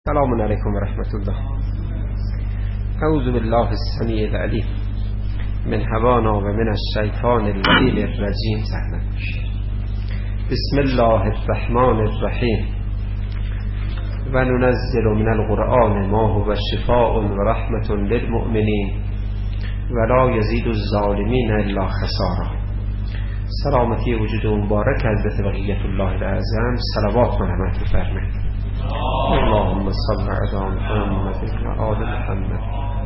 سلام علیکم و رحمت الله. اعوذ بالله السمیع العلیم من هوانا و من الشیطان اللعین الرجیم. زحمت باشید. بسم الله الرحمن الرحیم. و ننزل من القرآن ما هو شفاء و رحمت للمؤمنین و لا یزید الظالمین الا خسارا. سلامتی وجود مبارک حضرت بقیت الله الاعظم صلوات و رحمت بفرمایید. اللهم صل علی محمد و آل محمد.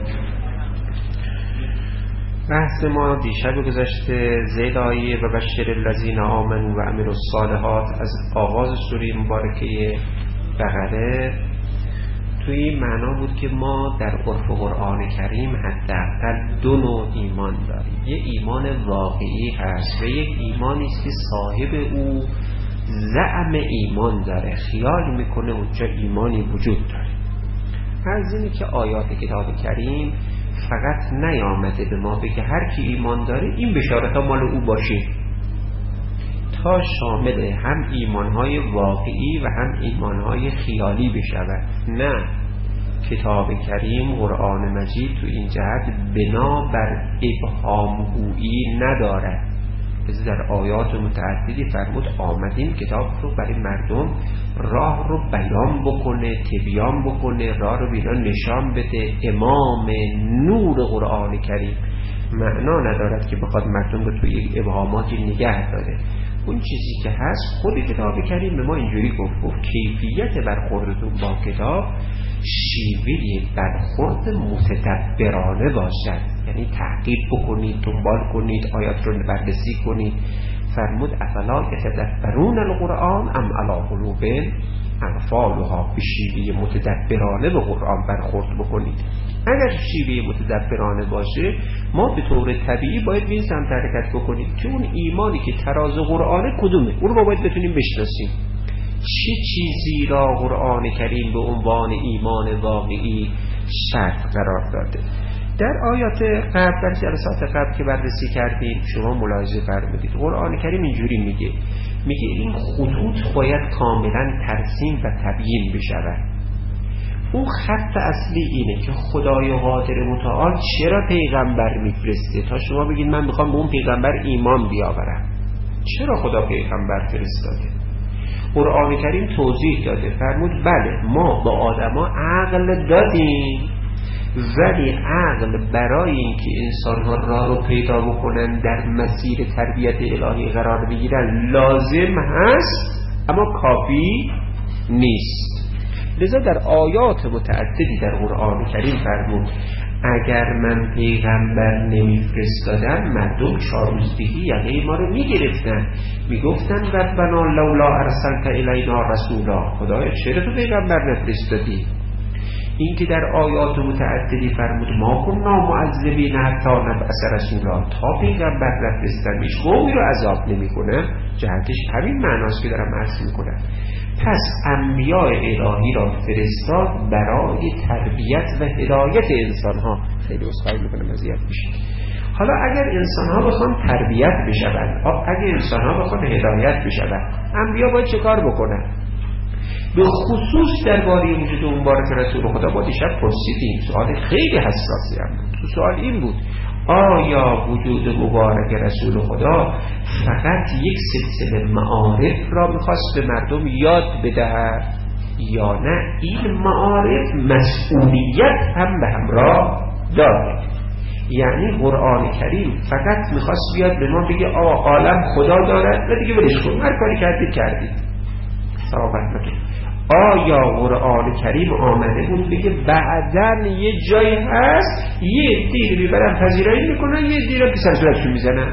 بحث ما دیشب گذشته ذیل آیه و بشر الذین آمنوا و عملوا الصالحات از آغاز سوره مبارکه بقره توی این معنا بود که ما در عرف قرآن کریم حداقل دو نوع ایمان داریم. یه ایمان واقعی هست و یک ایمانی است که صاحب او زعم ایمان داره، خیال میکنه اونجا ایمانی وجود داره. از اینی که آیات کتاب کریم فقط نیامده به ما بگه هر کی ایمان داره این بشارت ها مال او باشه، تا شامل هم ایمانهای واقعی و هم ایمانهای خیالی بشود. نه، کتاب کریم قرآن مجید تو این جهت بنا بر ابهامگویی ندارد. در آیات متعددی فرمود آمدیم کتاب رو برای مردم راه رو بیان بکنه، تبیان بکنه، راه رو بیان نشان بده. امام نور قرآن کریم معنا ندارد که بخواد مردم رو توی یک ابهاماتی نگه داره. اون چیزی که هست خود کتاب کریم به ما اینجوری گفت کیفیت برخوردتون با کتاب شیوه برخورد متدبرانه باشد، یعنی تحقیق بکنید، دنبال کنید، آیات رو بررسی کنید. فرمود افلا یتدبرون القرآن ام علی قلوب اقفالها، به شیوه متدبرانه به قرآن برخورد بکنید. اگر شیوه متدبرانه باشه ما به طور طبیعی باید به این سمت حرکت بکنیم که اون ایمانی که تراز قرآنه کدومه اون رو باید بتونیم بشناسیم. چه چیزی را قرآن کریم به عنوان ایمان واقعی شرط قرار داده؟ در آیات قبل، در جلسات قبل که بررسی کردیم شما ملاحظه فرمودید قرآن کریم اینجوری میگه این خطوط باید کاملا ترسیم و تبیین بشود. اون خط اصلی اینه که خدای قادر متعال چرا پیغمبر میفرسته؟ تا شما بگید من میخوام به اون پیغمبر ایمان بیاورم. چرا خدا پیغمبر فرستاده؟ قرآن کریم توضیح داده، فرمود بله ما با آدما عقل دادیم، ولی عقل برای اینکه انسان‌ها راه رو پیدا بکنن در مسیر تربیت الهی قرار بگیرن لازم هست اما کافی نیست. لذا در آیات متعددی در قرآن کریم فرمود اگر من پیغمبر نمیفرستادم مردم چارروزدهی یقه ما رو میگرفتن، میگفتن ربنا لولا ارسلت الینا رسولا، خدایا چرا تو پیغمبر نفرستادی؟ این که در آیات متعددی فرمود ما کننا معذبین حتی نبعث رسولا، تا پیغمبر نفرستن هیچ قومی رو عذاب نمیکنه، جهتش همین معناست که دارم عرض میکنم. پس انبیاء الهی را فرستاد برای تربیت و هدایت انسانها. خیلی عذرخواهی میکنم اذیت میشید. حالا اگر انسانها بخوان تربیت بشوند، اگر انسانها بخوان هدایت بشوند، انبیا باید چه کار بکنن؟ به خصوص درباره وجود مبارک رسول خدا با دیشب پرسیدیم، سوال خیلی حساسی هم بود. سوال این بود آیا وجود مبارک رسول خدا فقط یک سلسله معارف را میخواست به مردم یاد بدهد یا نه این معارف مسئولیت هم به همراه داره؟ یعنی قرآن کریم فقط میخواست بیاد به ما بگه عالم خدا دارد و دیگه ولش کن، هر کاری کردید صحابت نکن. آیا قرآن کریم آمده بود بگه بعدن یه جایی هست یه دیر میبرن پذیرایی میکنن یه دیر که سرسورتشون میزنن؟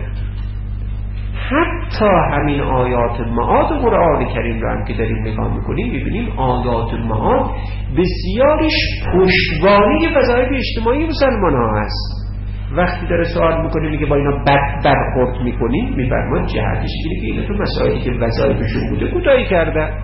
حتی همین آیات معاد قرآن کریم رو هم که داریم نگاه میکنیم میبینیم آیات معاد بسیارش پشتوانه وظایف اجتماعی مسلمان ها هست. وقتی داره سوال میکنه میگه با اینا بد برخورد میکنیم، میفرماید جهتش اینه که اینا تو مسائلی که وظایفشون بوده کوتاهی کردن.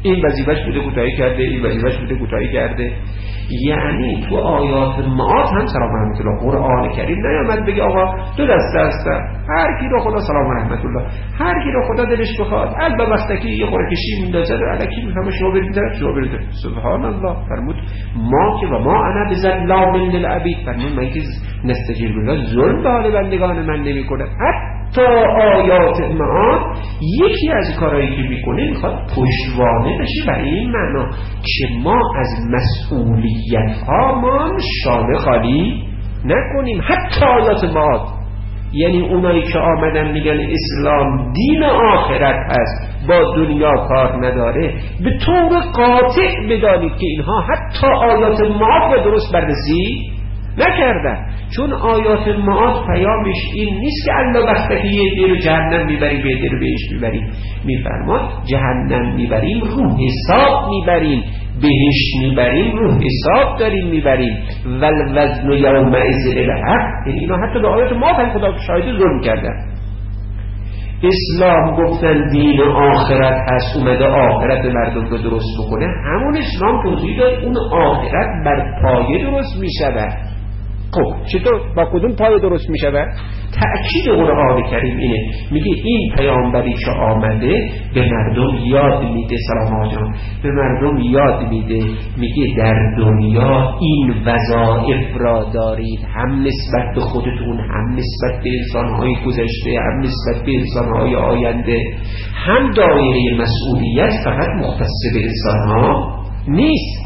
این وظیفه‌اش بوده کوتاهی کرده، این وظیفه‌اش بوده کوتاهی کرده. یعنی تو آیات معاد هم سلام رحمت الله قرآن کریم نیامد بگه آقا دو دسته هستن، هر کی رو خدا سلام رحمت الله، هر کی رو خدا دلش بخواد البته یه خورکشی میندازه رو الکی میفهمه شما برید شما برید. سبحان الله. فرمود ما که و ما انا بظلام للعبید، فرمود من که نستجیب بالله ظلم به حال بندگان من نمیکنه. حتی آیات معاد یکی از کارهایی که میکنه میخواد پشتوانه بشه برای این معنا که ما از مسئولیت هامان شانه خالی نکنیم. حتی آیات معاد، یعنی اونایی که آمدن میگن اسلام دین آخرت هست با دنیا کار نداره، به طور قاطع بدانید که اینها حتی آیات معاد رو درست بررسی نکردن. چون آیات معاد پیامش این نیست که الله وقتی یه دی رو جهنم میبریم یه دی رو بهش میبریم. میفرماد جهنم میبریم رو حساب میبریم، بهش میبریم رو حساب داریم میبریم. والوزن یومئذ للحق، یعنی اینا حتی به آیات معاد هم خدا شاهد ظلم کردن. اسلام گفتن دین آخرت هست، اومده آخرت مردم رو درست بکنه. همون اسلام توضیح داد اون آخرت بر پایه درست میشود. خب چطور با کدوم پای درست می شود؟ تأکید قرآن کریم اینه، میگه این پیامبری که آمده به مردم یاد میده، سلام آجان به مردم یاد میده، میگه در دنیا این وظایف را دارید، هم نسبت به خودتون، هم نسبت به انسانهای گذشته، هم نسبت به انسانهای آینده. هم دایره مسئولیت فقط مختص به انسانها نیست.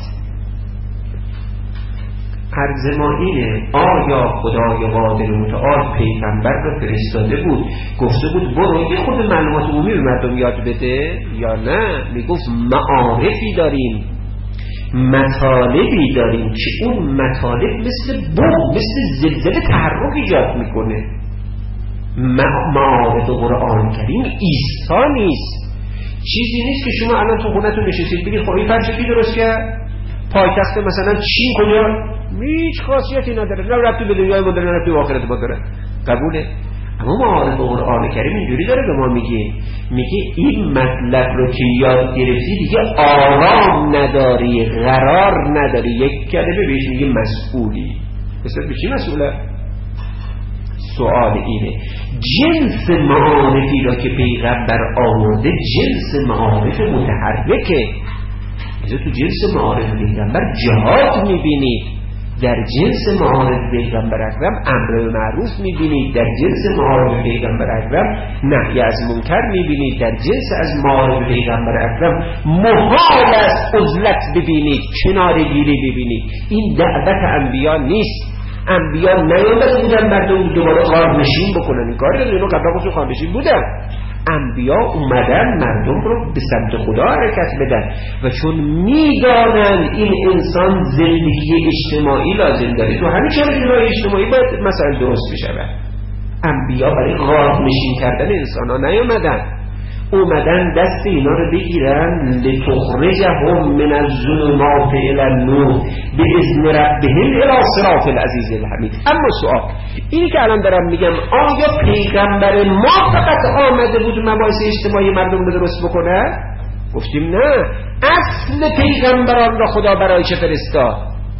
عرض ما اینه آیا خدای قادر متعال پیغمبر را فرستاده بود گفته بود برو یه خود معلومات عمومی به مردم یاد بده، یا نه میگفت معارفی داریم، مطالبی داریم که اون مطالب مثل بوم، مثل زلزله تحرک ایجاد میکنه. معارف قرآن کریم ایستا نیست، چیزی نیست که شما الان تو خونتون نشستید بگید خب این فرش کی درست کرد؟ پایتخت مثلا چین کجا؟ هیچ خاصیتی نداره، نه ربطی به دنیای ما داره، نه ربطی به آخرت ما داره. قبوله؟ اما معارف قرآن کریم اینجوری داره به ما میگه این مطلب رو که یاد گرفتی دیگه آرام نداری، قرار نداری. یک کلمه بهش میگه مسئولی. مثلا به چی مسئوله؟ سوال اینه جنس معارفی را که پیغمبر آورده جنس معارف متحرکه. تو جنس معارف پیغمبر جهاد میبینید، در جنس معارف پیغمبر اکرم امر به معروف میبینید، در جنس معارف پیغمبر اکرم نهی از منکر میبینید، در جنس از معارف پیغمبر اکرم محال است عزلت ببینید، کنارگیری ببینید. این دعوت انبیا نیست. انبیا نیامده بودن مردم دوباره غارنشین بکنن، این کاری اینو قبلا خودشون غارنشین بودن. انبیا اومدن مردم رو به سمت خدا حرکت بدن و چون میدانن این انسان زندگی اجتماعی لازم داره، تو همین چاره اجتماعی باید مثلا درست بشه. انبیا برای غارنشین کردن انسان ها نیامدن، اومدن دست اینا رو بگیرن لتخرجهم من الظلمات الی النور باذن ربهم الی صراط العزیز الحمید. اما سوال اینی که الان دارم میگم آیا پیغمبر ما فقط آمده بود مباحث اجتماعی مردم رو درست بکنه؟ گفتیم نه، اصل پیغمبران را خدا برایش فرستاد.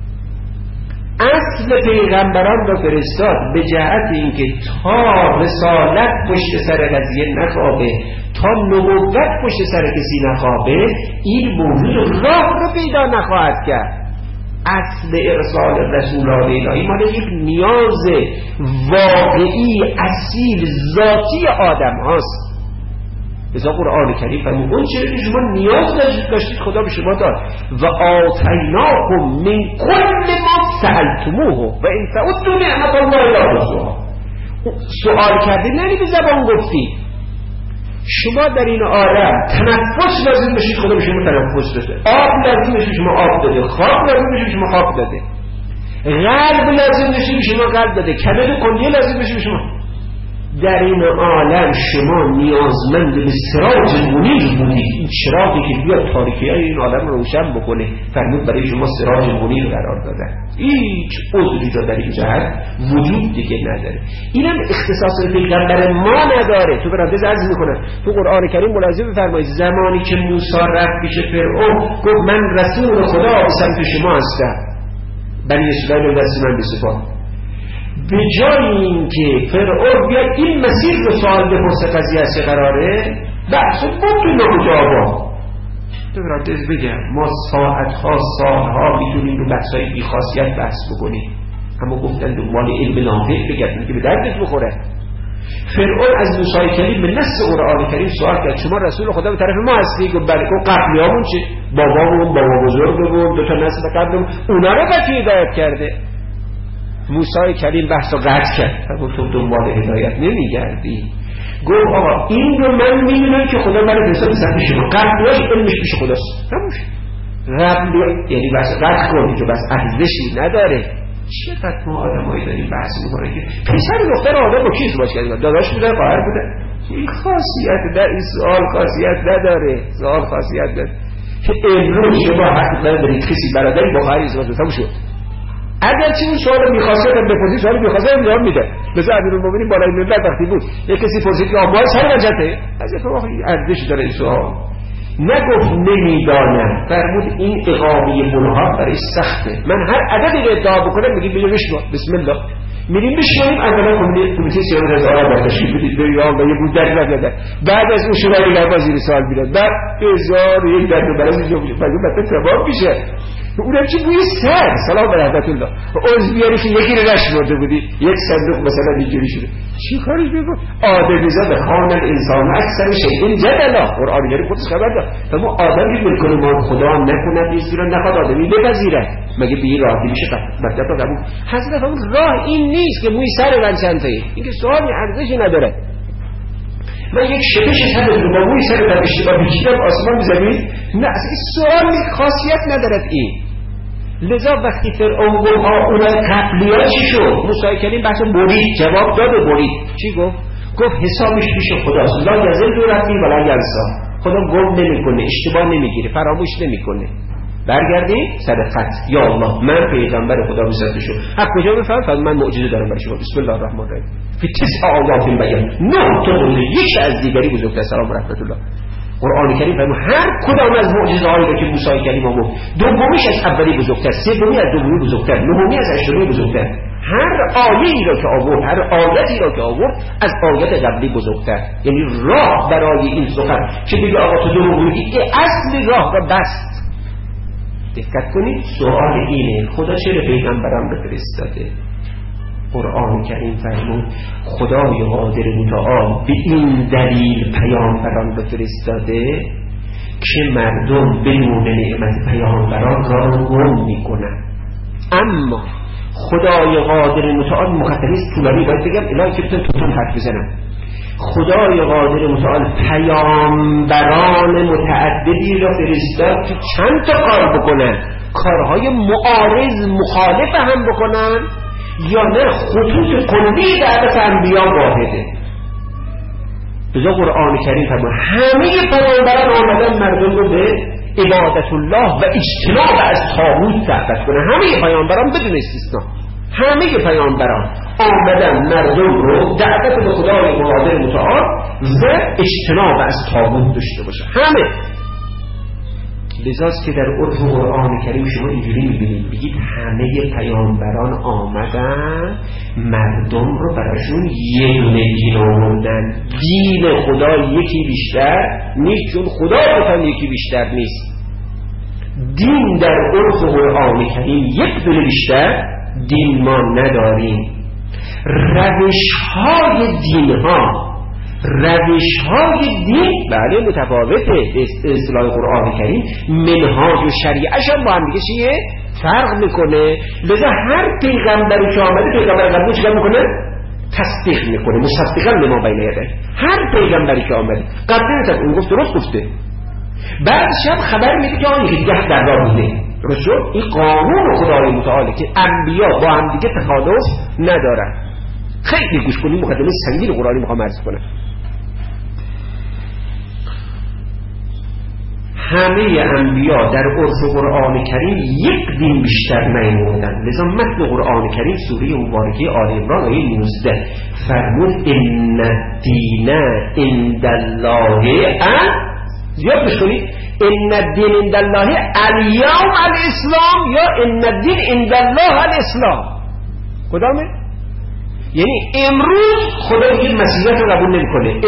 اصل پیغمبران را فرستاد به جهت اینکه تا رسالت پشت سر قضیه نخوابه، تا نبوت پشت سر کسی نخوابه، این موجود راه رو پیدا نخواهد کرد. اصل ارسال رسولان الهی مال یک نیاز واقعی اصیل ذاتی آدم هاست. ازا قرآن کریم فرمود اون چیزی که شما نیاز داشتید خدا به شما داد. و آتیناکم من کل ما سألتموه و ان تعدوا نعمت الله لا تحصوها. سوال کردید نه به زبان گفتید. شما در این عالم تنفس لازم بشید خدا به شما تنفس داده، آب لازم بشید شما آب داده، خواب لازم بشید شما خواب داده، قلب لازم بشید شما قلب داده، کبد و کلیه لازم بشید شما. در این عالم شما نیازمند به سراج منیر بودید. این چراغی که بیاد تاریکی های این عالم رو روشن بکنه، فرمود برای شما سراج منیر قرار دادن. هیچ عذری را در این جهت وجود دیگه نداره. اینم اختصاص پیغمبر ما نداره. تو برادرز عرض میکنم تو قرآن کریم ملاحظه بفرمایید زمانی که موسی رفت پیش فرعون گفت من رسول خدا به سمت شما هستم، بنی اسرائیل دست من بسپار. به جای این که فرعون بیاد این مسیر رو سوال بپرسه قضیه از چه قراره، بحث بود تو نکجابا. تو برادرز بگم ما ساعتها سالها میتونیم رو بحثای بیخاصیت بحث بکنیم، اما گفتن دنبال علم نافع بگردیم که به دردت بخوره. فرعون از موسی کلیم به نص قرآن کریم سوال کرد شما رسول خدا به طرف ما هستی؟ گفت بله. گفت قبلیامون چه؟ بابامون، بابا بزرگمون، دو تا نسل قبلمون، اونا رو به کی هدایت کرده؟ موسی کلیم بحث رو قطع کرد. گفت تو دنبال هدایت نمیگردی. گفت آقا این رو من میدونم که خدا من فرستاد به سمت شما، قبلیاش علمش پیش خداست. تموم قبلی یعنی بس قطع کنی که بس ارزشی نداره. چقدر ما آدمایی داریم بحث میکنه که پسر دختر آدم با کی ازدواج کرده؟ داداش بوده، خواهر بوده؟ این خاصیت در این سوال خاصیت نداره. سوال خاصیت نداره که امروز شما حق ندارید کسی برادری با خواهر ازدواج بکنه. شد اگر چی اون سوال میخواسته بپرسید، سوال میخواسته انجام میده. مثل امیرالمومنین بالای منبر وقتی بود یک کسی پرسید که آمار سر وجهته، از یک واقعی ارزش داره این سوال. نگفت نمیدانم، فرمود این اقامه ملحق برای سخته. من هر عددی رو ادعا بکنم میگیم بگیم بشنو بسم الله، میریم بشنویم. اولا کمیته سیاست از آقا با تشکیل بدید به یا یه بود در نگردن، بعد از اون شورای نگهبان زیر سوال میرن، بعد 1001 درد و برای اینجا میشه، بعد تمام میشه. اونم چی بوی سر سلام بر رحمت الله عضو بیاری که یکی رو نشمرده بودی، یک صندوق مثلا اینجوری شده، چی کارش بگو؟ آدمیزاد خان الانسان اکثر شیء جدلا. قرآن کریم خودش خبر داد اما آدمی بالکل ما خدا نکند نیست رو نخواد آدمی بپذیره، مگه به این راحتی میشه؟ مطلب رو قبول. حضرت فرمود راه این نیست که موی سر من چند تایی، این که سوالی ارزشی نداره. من یک شپش سر رو با موی سر در اشتباه بکیدم آسمان بزنید، نه اصلا سوالی خاصیت ندارد. این لذا وقتی فرعون گفت اونای قبلی‌ها چی شد؟ موسی کلیم بحث برید، جواب داد و برید. چی گفت؟ گفت حسابش پیش خداست. لا یزل دو ربی ولا ینسا. خدا گم نمیکنه، اشتباه نمیگیره، فراموش نمیکنه. برگردید سر خط. یا الله من پیغمبر خدا بسرد شد. از کجا بفهمید؟ من معجزه دارم برای شما. بسم الله الرحمن الرحیم. فی 9 آیات بیان. نه تو یک از دیگری بزرگتر. سلام رحمت الله. قرآن کریم فرمود هر کدام از معجزه‌هایی که موسی کلیم آورد، دومیش از اولی بزرگتر، سومی از دومی بزرگتر، نهمی از هشتمی بزرگتر. هر آیه‌ای را که آورد، هر آیتی را که آورد از آیت قبلی بزرگتر. یعنی راه برای این سخن که بگه آقا تو دروغ که اصل راه را بست. دقت کنید سوال اینه خدا چرا پیغمبران بفرستاده؟ قرآن کریم فرمود خدای قادر متعال به این دلیل پیامبران بفرستاده که مردم بدون نعمت پیامبران را رو گم میکنن. اما خدای قادر متعال مقدمه طولانی باید بگم الهی که بتونم حرف بزنم. خدای قادر متعال پیامبران متعددی را فرستاد که چند تا کار بکنن، کارهای معارض مخالف هم بکنن یا نه خطوط کلی دعوت انبیا واحده. بذار قرآن کریم فرمود همه پیامبران آمدن مردم رو به عبادت الله و اجتناب از طاغوت دعوت کنن. همه پیامبران بدون استثنا، همه پیامبران آمدن مردم رو دعوت به خدای قادر متعال و اجتناب از طاغوت داشته باشه. همه. لذاست که در عرف قرآن کریم شما اینجوری میبینید بگید همه پیامبران آمدن مردم رو براشون یه دونه دین آوردن. دین خدا یکی بیشتر نیست، چون خدا بتن یکی بیشتر نیست. دین در عرف قرآن کریم یک دونه بیشتر دین ما نداریم. روش‌های دین‌ها، روش‌های دین بله متفاوته. اصطلاح قرآن کریم منهاج و شریعه‌ش هم با هم دیگه چیه؟ فرق میکنه. لذا هر پیغمبری که آمده پیغمبر قبلی چیکار میکنه؟ تصدیق میکنه، مصدقاً لما بین یدیه. هر پیغمبری که آمده قبلی اون گفت درست گفته، بعدش هم خبر میده که آن دیگه در راه بوده. درست شد؟ این قانون خدای متعالی که انبیا با هم دیگه تخالف ندارن. خیلی گوش کنید، مقدمه سنگین قرآنی میخوام عرض کنم. همه انبیا در عرف قرآن کریم یک دین بیشتر نیامدن، لذا متن قرآن کریم سوره مبارکه آل عمران آیه 19 فرمود ان الدین عند الله زیاد بشکنید ان الدین عند الله الیوم الاسلام یا ان الدین عند الله الاسلام. کدامه؟ یعنی امروز خدا دیگه مسیحیت رو قبول نمیکنه،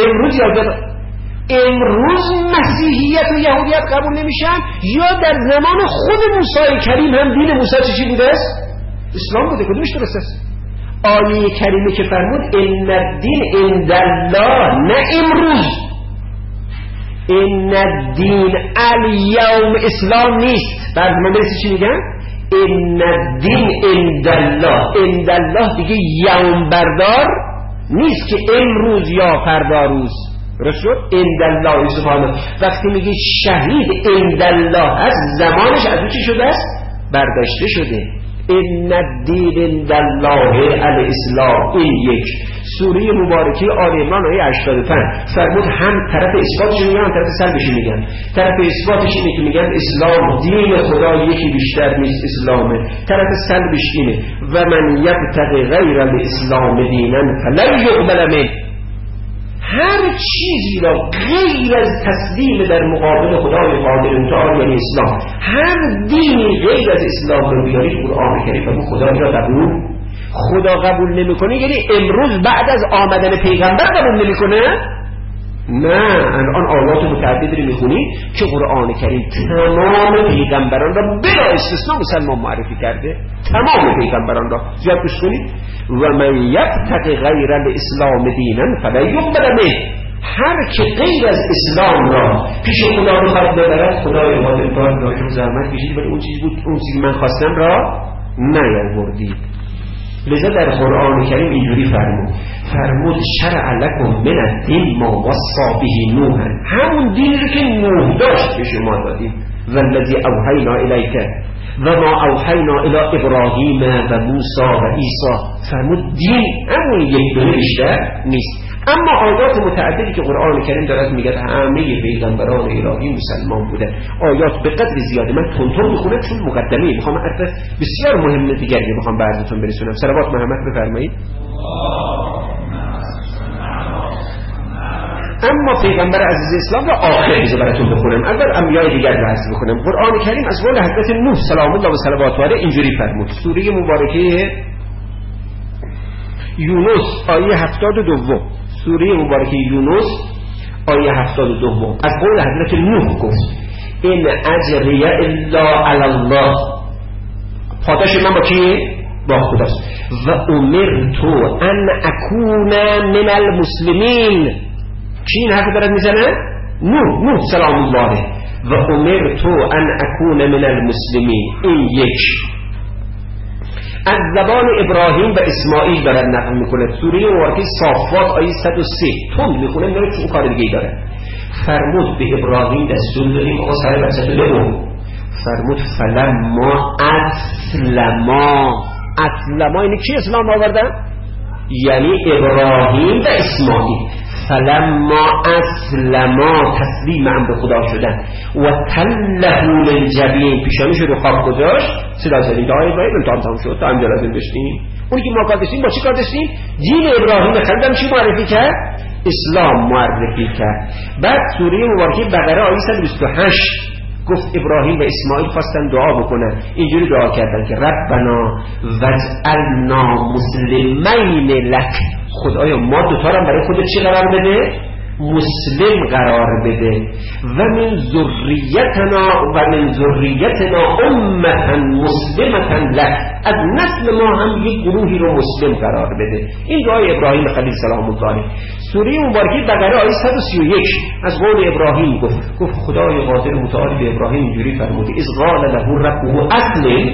امروز مسیحیت و یهودیت قبول نمیشن، یا در زمان خود موسی کریم هم دین موسی چی بوده است؟ اسلام بوده. کدومش درست است؟ آیه کریمه که فرمود ان الدین عند الله، نه امروز. ان الدین الیوم اسلام نیست. بعد ما برسی چی میگن؟ ان الدین عند الله. عند الله دیگه یوم بردار نیست که امروز یا فردا روز. درست شد؟ عند الله سبحانه. وقتی میگه شهید عند الله از زمانش از اون چی شده است؟ برداشته شده. ان الدین عند الله الاسلام. این یک سوره مبارکه آل عمران آیه 85 فرمود هم طرف اثباتش میگن هم طرف سلبش میگن. طرف اثباتش اینه که میگن اسلام دین خدا یکی بیشتر نیست، اسلامه. طرف سلبش اینه و من یبتغی غیر الاسلام دینا فلن یقبل منه. هر چیزی را غیر از تسلیم در مقابل خدای قادر متعال یعنی اسلام، هر دینی غیر از اسلام رو بیارید قرآن کریم و خدا را قبول نمیکنه. یعنی امروز بعد از آمدن پیغمبر قبول نمیکنه؟ نه، الان آیات متعددی میخونید که قرآن کریم تمام پیغمبران را بلا استثناء مسلمان معرفی کرده، تمام پیغمبران را. زیاد گوش کنید و من یبتغی غیر الاسلام دینا فلا یقبل منه. هر که غیر از اسلام را پیش خدا رو خواهد ببرد، خدای قادر دارد زحمت کشید ولی اون چیزی بود، اون چیزی من خواستم را نیاوردید. لذا در قرآن کریم اینجوری فرمود شرع لکم من الدین ما وصی به نوح، همون دینی رو که نوح داشت به شما دادیم. والذی اوحینا الیک و ما اوحینا الی ابراهیم و موسی و عیسی. فرمود دین همون یک دونه بیشتر نیست. اما آیات متعددی که قرآن کریم دارد میگه همه پیغمبران الهی مسلمان بودن. آیات به قدر زیاده، من تونتون میخونم چون مقدمه میخوام حرف بسیار مهم دیگری میخوام براتون برسونم. صلوات محمد بفرمایید. اما پیغمبر عزیز اسلام را آخر بیزه براتون بخونم، اول انبیاء دیگر را عرض بکنم. قرآن کریم از قول حضرت نوح سلام الله و صلوات علیه اینجوری فرمود. سوره مبارکه یونس آیه 72، سوره مبارکه یونس آیه 72 از قول حضرت نوح گفت این اجریه الا علی الله. پاداش من با کی؟ با خداست. و امرتو ان اکون من المسلمین. کی این حرف دارد میزنه؟ نوح سلام الله علیه. و امرتو ان اکون من المسلمین. این یک از زبان ابراهیم و اسماعیل دارد نقل میکنه. سوره مبارکه صافات آیه 103 تون میخونه میاره چون کار دیگه داره. فرمود به ابراهیم دستور دادیم آقا سر بچه تو بگو. فرمود فلما اسلما یعنی کی اسلام آوردن؟ یعنی ابراهیم و اسماعیل. فلما اسلما تسلیم امر خدا شدن و تله للجبین پیشانیش رو خواب گذاشت. صدا زدیم که آیه ابراهیم امتحان تمام شد تا همجا لازم داشتیم. اونی که ما کار داشتیم با چی کار داشتیم؟ دین ابراهیم خلیدم چی معرفی کرد؟ اسلام معرفی کرد. بعد سوره مبارکه بقره آیه 128 گفت ابراهیم و اسماعیل خواستن دعا بکنن، اینجوری دعا کردن که ربنا وجعلنا مسلمین لک. خدایا ما دوتا را برای خودت چی قرار بده؟ مسلم قرار بده. و من ذریتنا امتا مسلمتا لک. از نسل ما هم یک گروهی رو مسلم قرار بده. این دعای ابراهیم خلیل سلام الله علیه. سوره مبارکه بقره آیه 131 از قول ابراهیم گفت خدای قادر متعال به ابراهیم اینجوری فرمود اذ قال له ربه اسلم.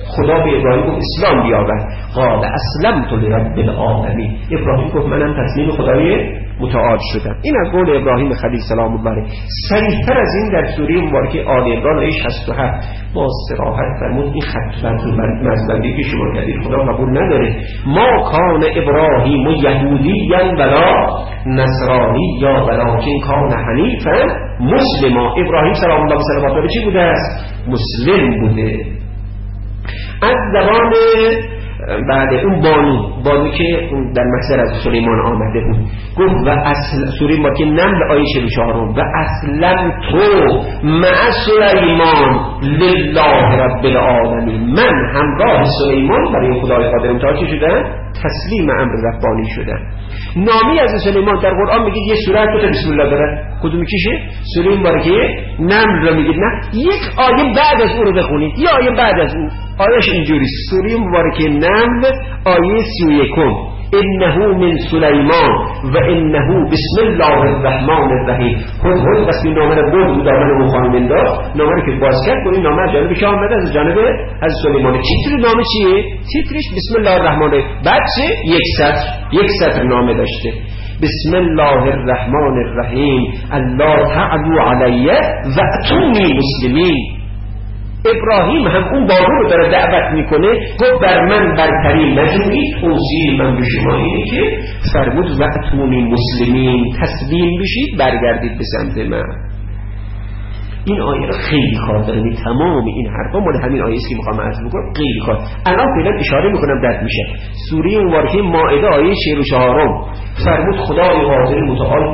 خدا به ابراهیم گفت اسلام بیاور. قال اسلمت لرب العالمین. ابراهیم گفت منم تسلیم خدای متعال شدم. این از قول ابراهیم خلیل سلام الله علیه. صریح‌تر از این در سوره مبارکه آل عمران آیه 67 با صراحت فرمود این خط مزبندی که شما کردید خدا قبول نداره. ما کان ابراهیم یهودیا ولا نصرانی یا ولکن کان حنیفا مسلما. ابراهیم سلام الله علیه چی بوده است؟ مسلم بوده. از زبان بعد اون بانو که در محضر از سلیمان آمده بود گفت و اصل سوره مبارکه نمل آیه 44 و اسلم تو مع سلیمان لله رب العالمین. من همراه سلیمان برای خدای قادر متعال چه شدم؟ تسلیم امر ربانی شدم. نامی از سلیمان در قرآن میگه یه سوره تو بسم الله داره. کدوم کیشه؟ سوره مبارکه نمل رو میگید نه یک آیه بعد از اون رو بخونید یا آیه بعد از اون. آیش اینجوری سوره مبارکه نمل آیه 31 انه من سلیمان و انه بسم الله الرحمن الرحیم. خود بس این نامه رو بود دامن مخانم انداخت. نامه رو که باز کرد کنید نامه از جانب که آمده از جانب از سلیمان. تیتر نامه چیه؟ تیترش بسم الله الرحمن الرحیم. بعد چه؟ یک سطر نامه داشته. بسم الله الرحمن الرحیم الله تعلو علی و اتونی مسلمین. ابراهیم هم اون بارو رو داره دعوت میکنه گفت بر من برتری نجویید توصیه من به شما اینه که فرمود و اتونی مسلمین تسلیم بشید برگردید به سمت من. این آیه رو خیلی کار داره. تمام این حرفا مال همین آیه است که میخوام عرض بکنم. خیلی کار الان فعلا اشاره میکنم درد میشه. سوره مبارکه مائده آیه 44 فرمود خدای قادر متعال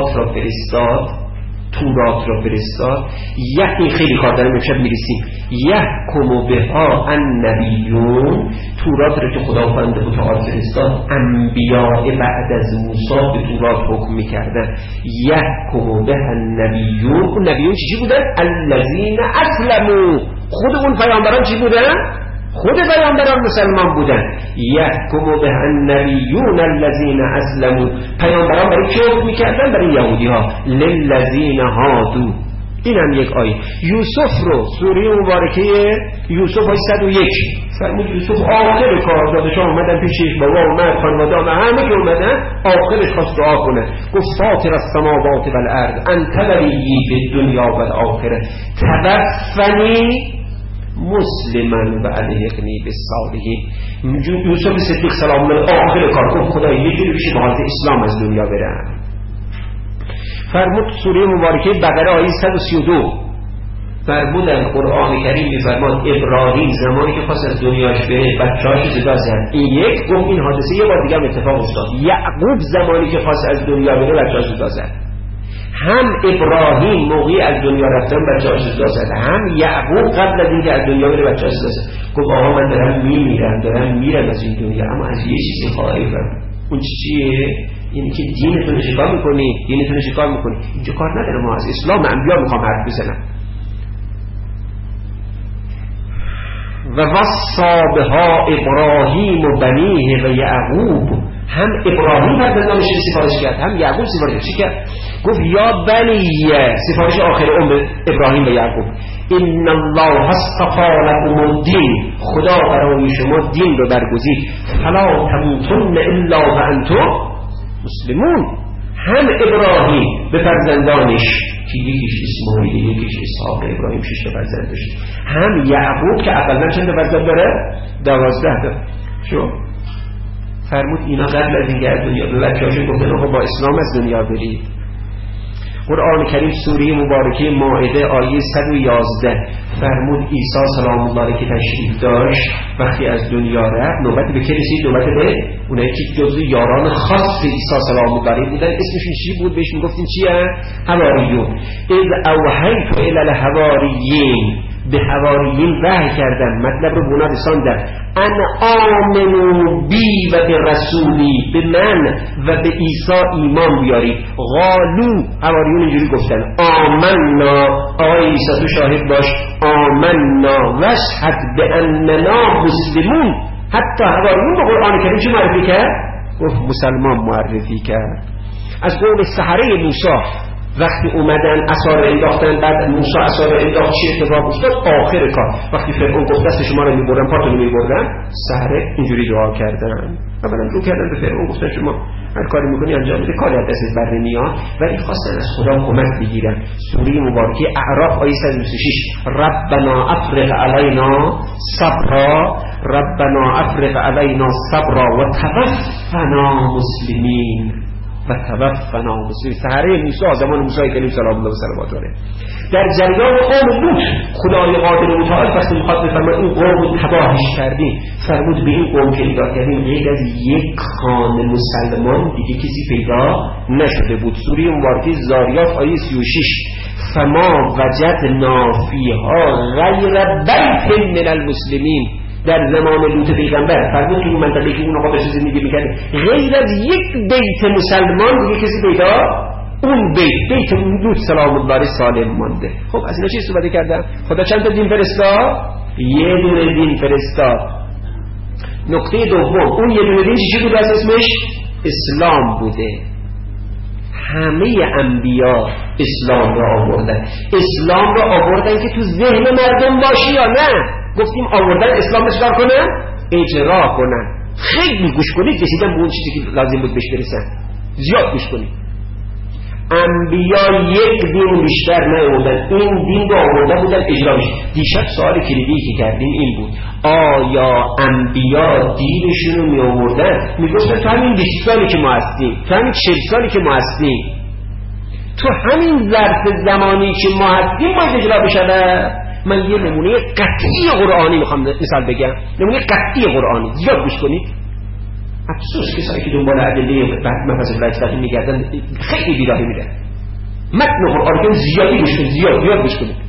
تورات را فرستاد. این خیلی کار داریم امشب میرسیم. یحکم بها النبیون. تورات را که خداوند متعال فرستاد انبیاء بعد از موسی به تورات حکم میکردن. یحکم بها النبیون. اون نبیون چی بودن؟ الذین اسلموا. خود اون پیامبران چی بودن؟ خود پیامبران مسلمان بودن. یحکم به النبیون الذین اسلموا. پیامبران برای کی حکم میکردن؟ برای یهودی ها. للذین هادو. این هم یک آیه. یوسف رو سوره مبارکه یوسف های 101 فرمود یوسف آخر کار دادشان اومدن پیشش بابا اومد خانواده همه که اومدن آخرش خواست دعا کنه گفت فاطر السماوات والارض انت ولی فی الدنیا والآخره توفنی مسلمان و الحقنی بالصالحین. یوسف صدیق سلام الله آخر کار گفت خدا یه جوری بشه به حالت اسلام از دنیا برم. فرمود سوره مبارکه بقره آیه 132 فرمود در قرآن کریم می‌فرماد ابراهیم زمانی که خواست از دنیاش بره بچه‌هاش جدا زد. این یک گفت این حادثه یه بار دیگه هم اتفاق افتاد. یعقوب زمانی که خواست از دنیا بره بچه‌هاش جدا زد. هم ابراهیم موقعی از دنیا رفتن بچه‌هاش جدا زد. هم یعقوب قبل از اینکه از دنیا بره بچه‌هاش جدا زد. گفت آقا من دارم میرم از این دنیا اما از یه چیزی خائفم. اون چیه؟ یعنی که دینتون رو شکار میکنی. اینجا کار نداره. ما از اسلام انبیا میخوام حرف بزنم. و وصا بها ابراهیم و بنیه و یعقوب. هم ابراهیم فرزندانش سفارش کرد هم یعقوب سفارش چی کرد؟ گفت یا بنیه سفارش آخر ابراهیم و یعقوب ان الله اصطفى لكم الدین. خدا برای شما دین رو برگزید. فلا تموتن الا وانتم مسلمون. هم ابراهیم به فرزندانش که یکیش اسماعیل یکیش اسحاق ابراهیم 6 تا فرزند داشت. هم یعقوب که اقلا چند تا فرزند داره؟ 12 تا. شو فرمود اینا قبل از اینکه از دنیا به بچه‌هاشون گفتن آقا با اسلام از دنیا برید. قرآن کریم سوره مبارکه مائده آیه 111 فرمود عیسی سلام الله علیه که تشریف داشت وقتی از دنیا رفت نوبت به کی رسید؟ نوبت به اونایی که جزو یاران خاص عیسی سلام الله علیه بودن. اسمشون چی بود؟ بهش میگفتین چیه؟ حواریون. اذ اوحیت الی الحواریین. به حواریین وحی کردن مطلب رو بنا رساندن ان آمنو بی و به رسولی به من و به عیسی ایمان بیارید. قالو حواریون اینجوری گفتن آمنا. آقای عیسی تو شاهد باش آمنا واشهد باننا مسلمون. حتی حواریون به قرآن کریم چی معرفی کرد؟ گفت مسلمان معرفی کرد. از قول سحره موسی وقتی اومدن عصا رو انداختن، بعد موسی عصا رو انداخت، چه اتفاق افتاد؟ آخر کار وقتی فرعون گفت دست شما رو میبرن، پاتون رو میبرن، سحره اینجوری دعا کردن، اولا رو کردن به فرعون، گفتن شما هر کاری میکنی انجام بده، کاری از دستت بر نمیاد، ولی خواستن از خدا کمک بگیرن. سوره مبارکه اعراف آیه 126 ربنا افرغ علینا صبرا، ربنا افرغ علینا صبرا و توفنا مسلمین و توفنا مسلمین. سحره موسی، زمان موسی کلیم سلام الله و صلوات علیه. در جریان قوم لوط خدای قادر متعال وقتی میخواد بفرماید این قوم تباهش کردیم، فرمود به این قوم که نگاه کردیم غیر از یک خان مسلمان دیگه کسی پیدا نشده بود. سوره مبارکه زاریات آیه 36 فما وجدنا فیها غیر بیت من المسلمین. در زمان لوط پیغمبر فرمود که اون منطقه که اون آقا داشته زندگی میکرد غیر از یک بیت مسلمان دیگه کسی پیدا، اون بیت لوط سلام الله علیه سالم مانده. خب از اینا چی استفاده کردن؟ خدا چند تا دین فرستاد؟ یه دونه دین فرستاد. نکته دوم، اون یه دونه دین چی بود؟ اسمش اسلام بوده. همه انبیا اسلام را آوردن. اسلام را آوردن که تو ذهن مردم باشی یا نه؟ گفتیم آوردن اسلام چیکار کنن؟ اجرا کنن. خیلی گوش کنید رسیدن به اون چیزی که لازم بود بهش برسن. زیاد گوش کنید. انبیا یک دین بیشتر نیاوردن، این دین رو آورده بودن اجرا بشه. دیشب سوال کلیدی که کردیم این بود، آیا انبیا دینشون رو می آوردن؟ میگفتن تو همین 20 سالی که ما هستیم، تو همین 40 سالی که ما هستیم، تو همین ظرف زمانی که ما هستیم باید اجرا بشه. من یه نمونه قطعی قرآنی میخوام مثال بگم، نمونه قطعی قرآنی، زیاد گوش کنید. افسوس کسایی که دنبال ادله مفاسد لایتفاقی میگردن خیلی بیراهی میدن. متن قرآن که زیادی گوش کنید، زیاد گوش کنید.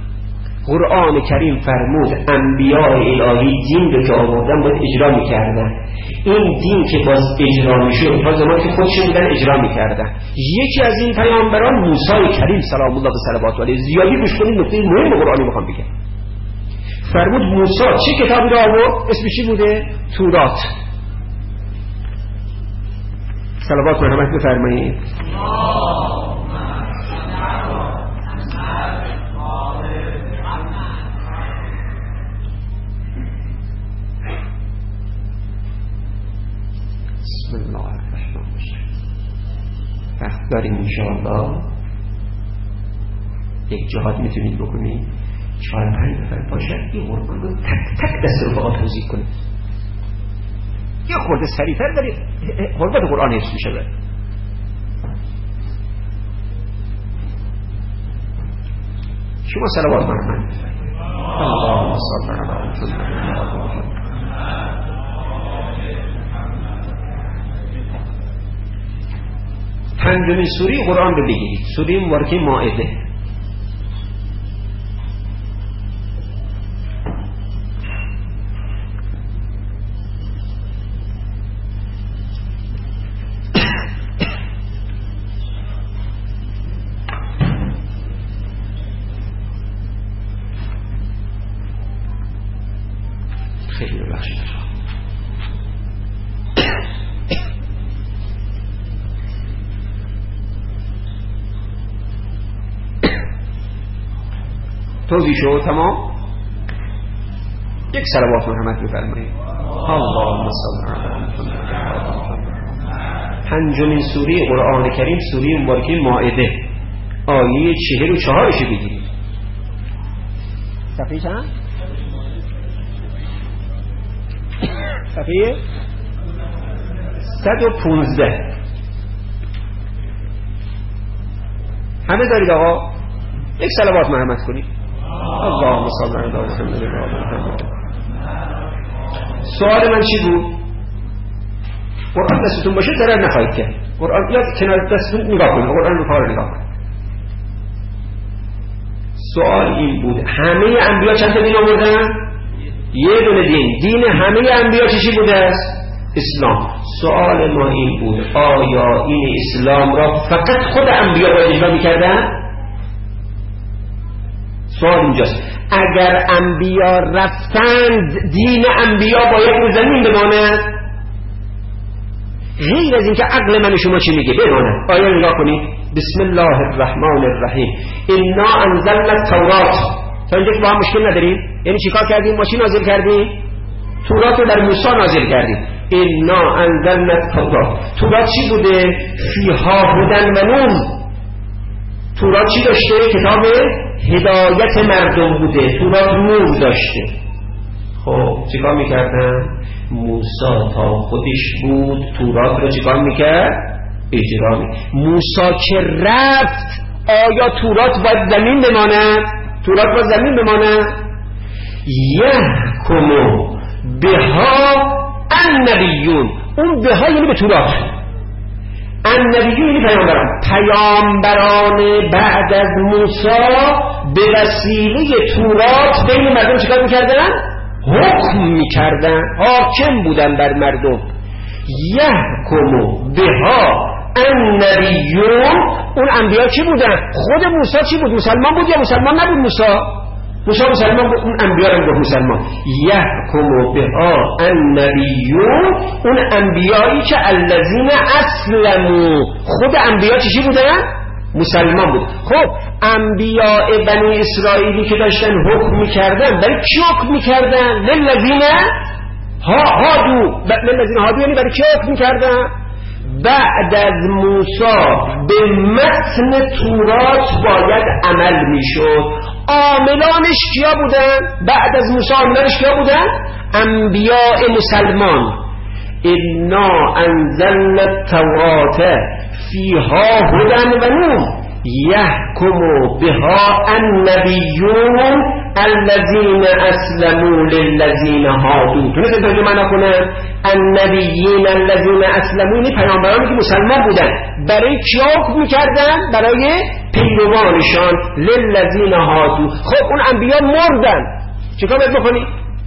قرآن کریم فرمود انبیاء الهی دین رو که آوردن باید اجرا میکردن. این دین که باز اجرا میشد تا زمانی که خودشون بودن اجرا میکردن. یکی از این پیامبران موسی کریم سلام الله و صلوات علیه. زیادی گوش کنید، نکته مهم قرآنی میخوام بگم. فرمود موسی چه کتابی رو آورد؟ اسمش چی بوده؟ تورات. صلوات مرحمت بفرمایید. بسم الله الرحمن الرحیم. وقت داریم انشاءالله یک جهاد میتونید بکنید 4-5 نفر باشد این قرآن رو تک تک دست رو فقط توضیح کنید. یه خورده سریع‌تر دارید حرمت قرآن حفظ میشه. شما صلوات مرحمت اللهم صل علی محمد. پنجمین سوره قرآن رو بگیرید، سوره مبارکه مائده. خیلی ببخشید. توضیح شد تمام؟ یک صلوات مرحمت بفرمایید. اللهم صل علی محمد. پنجمین سوره قرآن کریم سوره مبارکه مائده آیه 44 رو بگیرید. صفحه چند؟ صفحه 115. همه دارید آقا؟ یک صلوات مرحمت کنید. اللهم صل علی محمد. سوال من چی بود؟ قرآن دستتون باشه ضرر نخواهید کرد. قرآن یا کنار دستتون نگاه کنید، قرآن رو کار نگاه کنید. سوال این بود همه انبیا چند تا دین آوردن؟ یه دونه دین. دین همه انبیا چی بوده است؟ اسلام. سوال ما این بود آیا این اسلام را فقط خود انبیا باید اجرا می‌کردن؟ سوال اینجاست. اگر انبیا رفتند دین انبیا باید رو زمین بماند؟ غیر از اینکه عقل من شما چی میگه بماند. آیا نگاه کنید بسم الله الرحمن الرحیم انا انزلنا التورات. تا اینجا که با هم مشکل نداریم. یعنی چیکار کردیم؟ ما چی نازل کردیم؟ تورات رو در موسی نازل کردیم. انا انزلنا التورات. تورات چی بوده؟ فیها هدی و نور. تورات چی داشته؟ کتاب هدایت مردم بوده. تورات نور داشته. خب چیکار میکردن؟ موسی تا خودش بود تورات رو چیکار میکرد؟ اجرا میکرد. موسی که رفت آیا تورات باید زمین بماند؟ تورات باید زمین بماند؟ یحکم بها النبیون. اون بها یعنی به تورات. النبیون یعنی پیامبران. پیامبران بعد از موسی به وسیله تورات بین مردم چیکار میکردن؟ حکم میکردن، حاکم بودن بر مردم. یحکم بها النبیون. اون انبیا کی بودن؟ خود موسی چی بود؟ مسلمان بود یا مسلمان نبود؟ موسی مسلمان بود. اون انبیا رو گفت مسلمان. یحکم بها النبیون. اون انبیایی که الذین اسلموا. خود انبیا چی بودن؟ مسلمان بود. خب انبیاء بنی اسرائیلی که داشتن حکم میکردن برای کی حکم میکردن؟ للذین هادو. للذین هادو یعنی برای کی حکم میکردن؟ بعد از موسی به متن تورات باید عمل میشد. عاملانش کیا بودن؟ بعد از موسی عاملانش کیا بودن؟ انبیاء مسلمان. انا انزلنا التورات فیها هدی و نور یحکم بها النبیون الذین اسلموا للذین هادوا. تونست ترجمه نکنه؟ النبیین الذین اسلموا یعنی پیامبرانی که مسلمان بودن. برای کیا حکم میکردن؟ برای پیروانشان. للذین هادوا. خب اون انبیا مردن، چیکار باید بکنی؟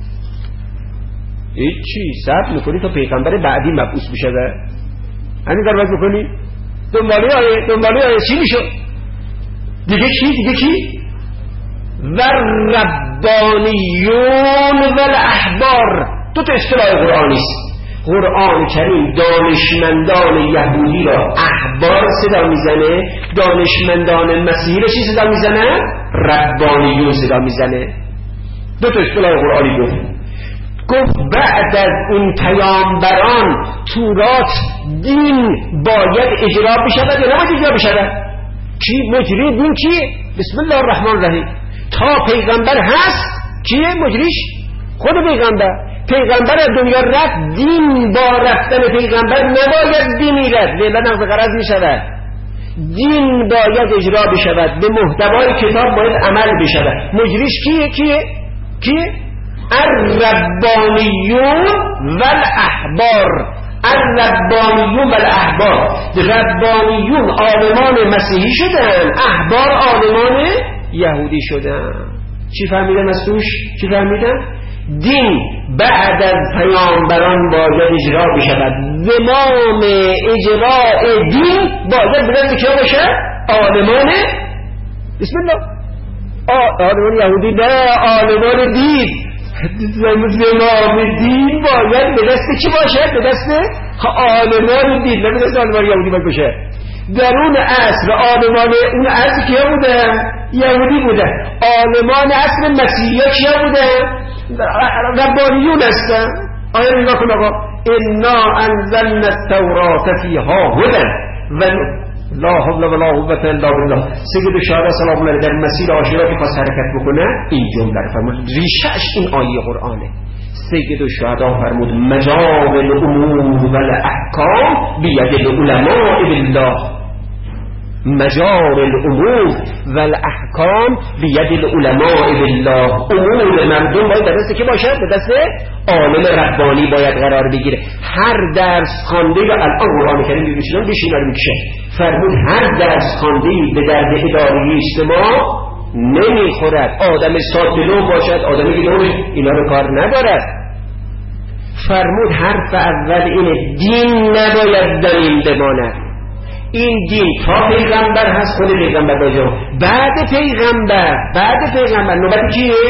هیچی، صبر میکنی تا پیغمبر بعدی مبعوث بشه. همین کار باید بکنی. دنباله آیه چی میشد؟ دیگه کی؟ و ربانیون و الاحبار. دو تا اصطلاح قرآنی است. قرآن کریم دانشمندان یهودی را احبار صدا میزنه، دانشمندان مسیحی را چی صدا میزنه؟ ربانیون صدا میزنه. دو تا اصطلاح قرآنی گفت بعد از اون پیامبران تورات دین باید اجرا بشود یا نباید اجرا بشود؟ کی مجری دین کیه؟ بسم الله الرحمن الرحیم. تا پیغمبر هست کیه مجریش؟ خود پیغمبر از دنیا رفت. دین با رفتن پیغمبر نباید بمیرد، ولی نقض غرض میشود. دین باید اجرا بشود، به محتوای کتاب باید عمل بشود. مجریش کیه؟ الربانیون و الاحبار. الربانیون و الاحبار. ربانیون عالمان مسیحی شدن، احبار عالمان یهودی شدن. چی فهمیدن از توش؟ چی فهمیدن؟ دین بعد از پیامبران باید اجرا بشود. زمام اجراء دین باید بدن کیا باشه؟ عالمان بسم الله. عالمان یهودی نه، عالمان دین. زمام دین باید به دست چی باشه؟ به دست عالمان دین، نه به دست عالمان یهودی باشه. در اون عصر عالمان اون عصر کیا بودن؟ یهودی بودن. عالمان عصر مسیحی کیا بودن؟ ربانیون هستن. آیا نگاه کن آقا. انا انزلنا التورات فیها هدی و لا حول ولا قوة الا بالله. سید الشهدا سلام الله در مسیر عاشورا که خواست حرکت بکنه این جمله رو فرمود. ریشش این آیه قرآنه. سید الشهدا فرمود مجال الامور و الاحکام بید العلماء بالله. مجار الامور و الاحکام بید العلماء بالله. امور مردم باید در دست کی باشه؟ به دست عالم ربانی باید قرار بگیره. هر درس خوانده و الان قرآن کریم می‌بینید بشین رو میکشه. فرمود هر درس خوانده به درد اداره اجتماع نمیخورد. آدم ساتلو باشد، آدمی که اینا رو کار ندارد. فرمود حرف اول اینه دین نباید زمین بماند. این دین تا پیغمبر هست، خود پیغمبر باید. بعد پیغمبر نوبت کیه؟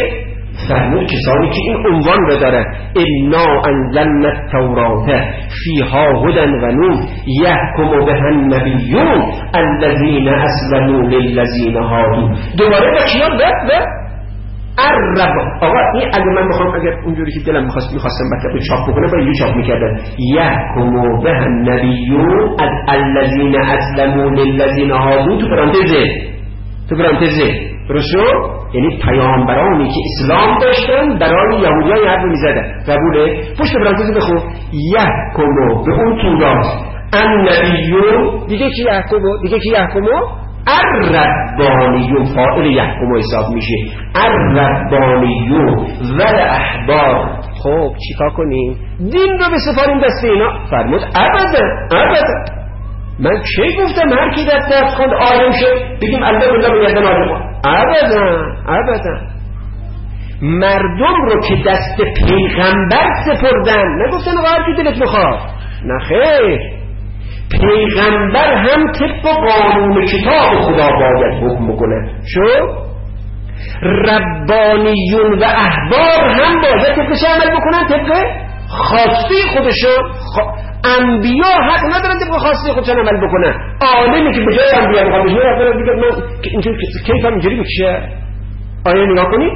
فرمود کسانی که این عنوان رو دارن انا انزلنا التوراة فیها هدی و نور یحکم بها النبیون الذین اسلموا للذین هادوا. دوباره با کیا رب عرب. آقا این اگه من بخوام، اگر اونجوری که دلم میخواستم مطلب چاپ بکنه با اینجوری چاپ میکردن یحکم بها النبیون الذین اسلموا للذین هادوا تو پرانتزه درسته؟ یعنی پیامبرانی که اسلام داشتن برای یهودیان این حرف میزدن. قبوله؟ پشت پرانتز بخون یحکم به اون تورات النبیون دیگه کی یحکمو الربانیون فاعل یحکمو حساب میشه. الربانیون و الاحبار. خب چیکار کنیم؟ دین رو بسپاریم دست اینا؟ فرمود ابدا. من کی گفتم هر کی درس خوند عالم شد بگیم الله به یادم عالم؟ ابدا. مردم رو که دست پیغمبر سپردن نگفتن هر کی دلت بخواد، نه خیر، پیغمبر هم طبق قانون کتاب خدا باید حکم بکنه. ربانیون و احبار هم باید طبق چه عمل بکنن؟ طبق خواسته خودشون. انبیا حق ندارن طبق خواسته خودشون عمل بکنن. عالمی که به جای انبیا میخواد بشه رفتن دیگه من اینجوری کیفم اینجوری میشه. آیه نگاه کنید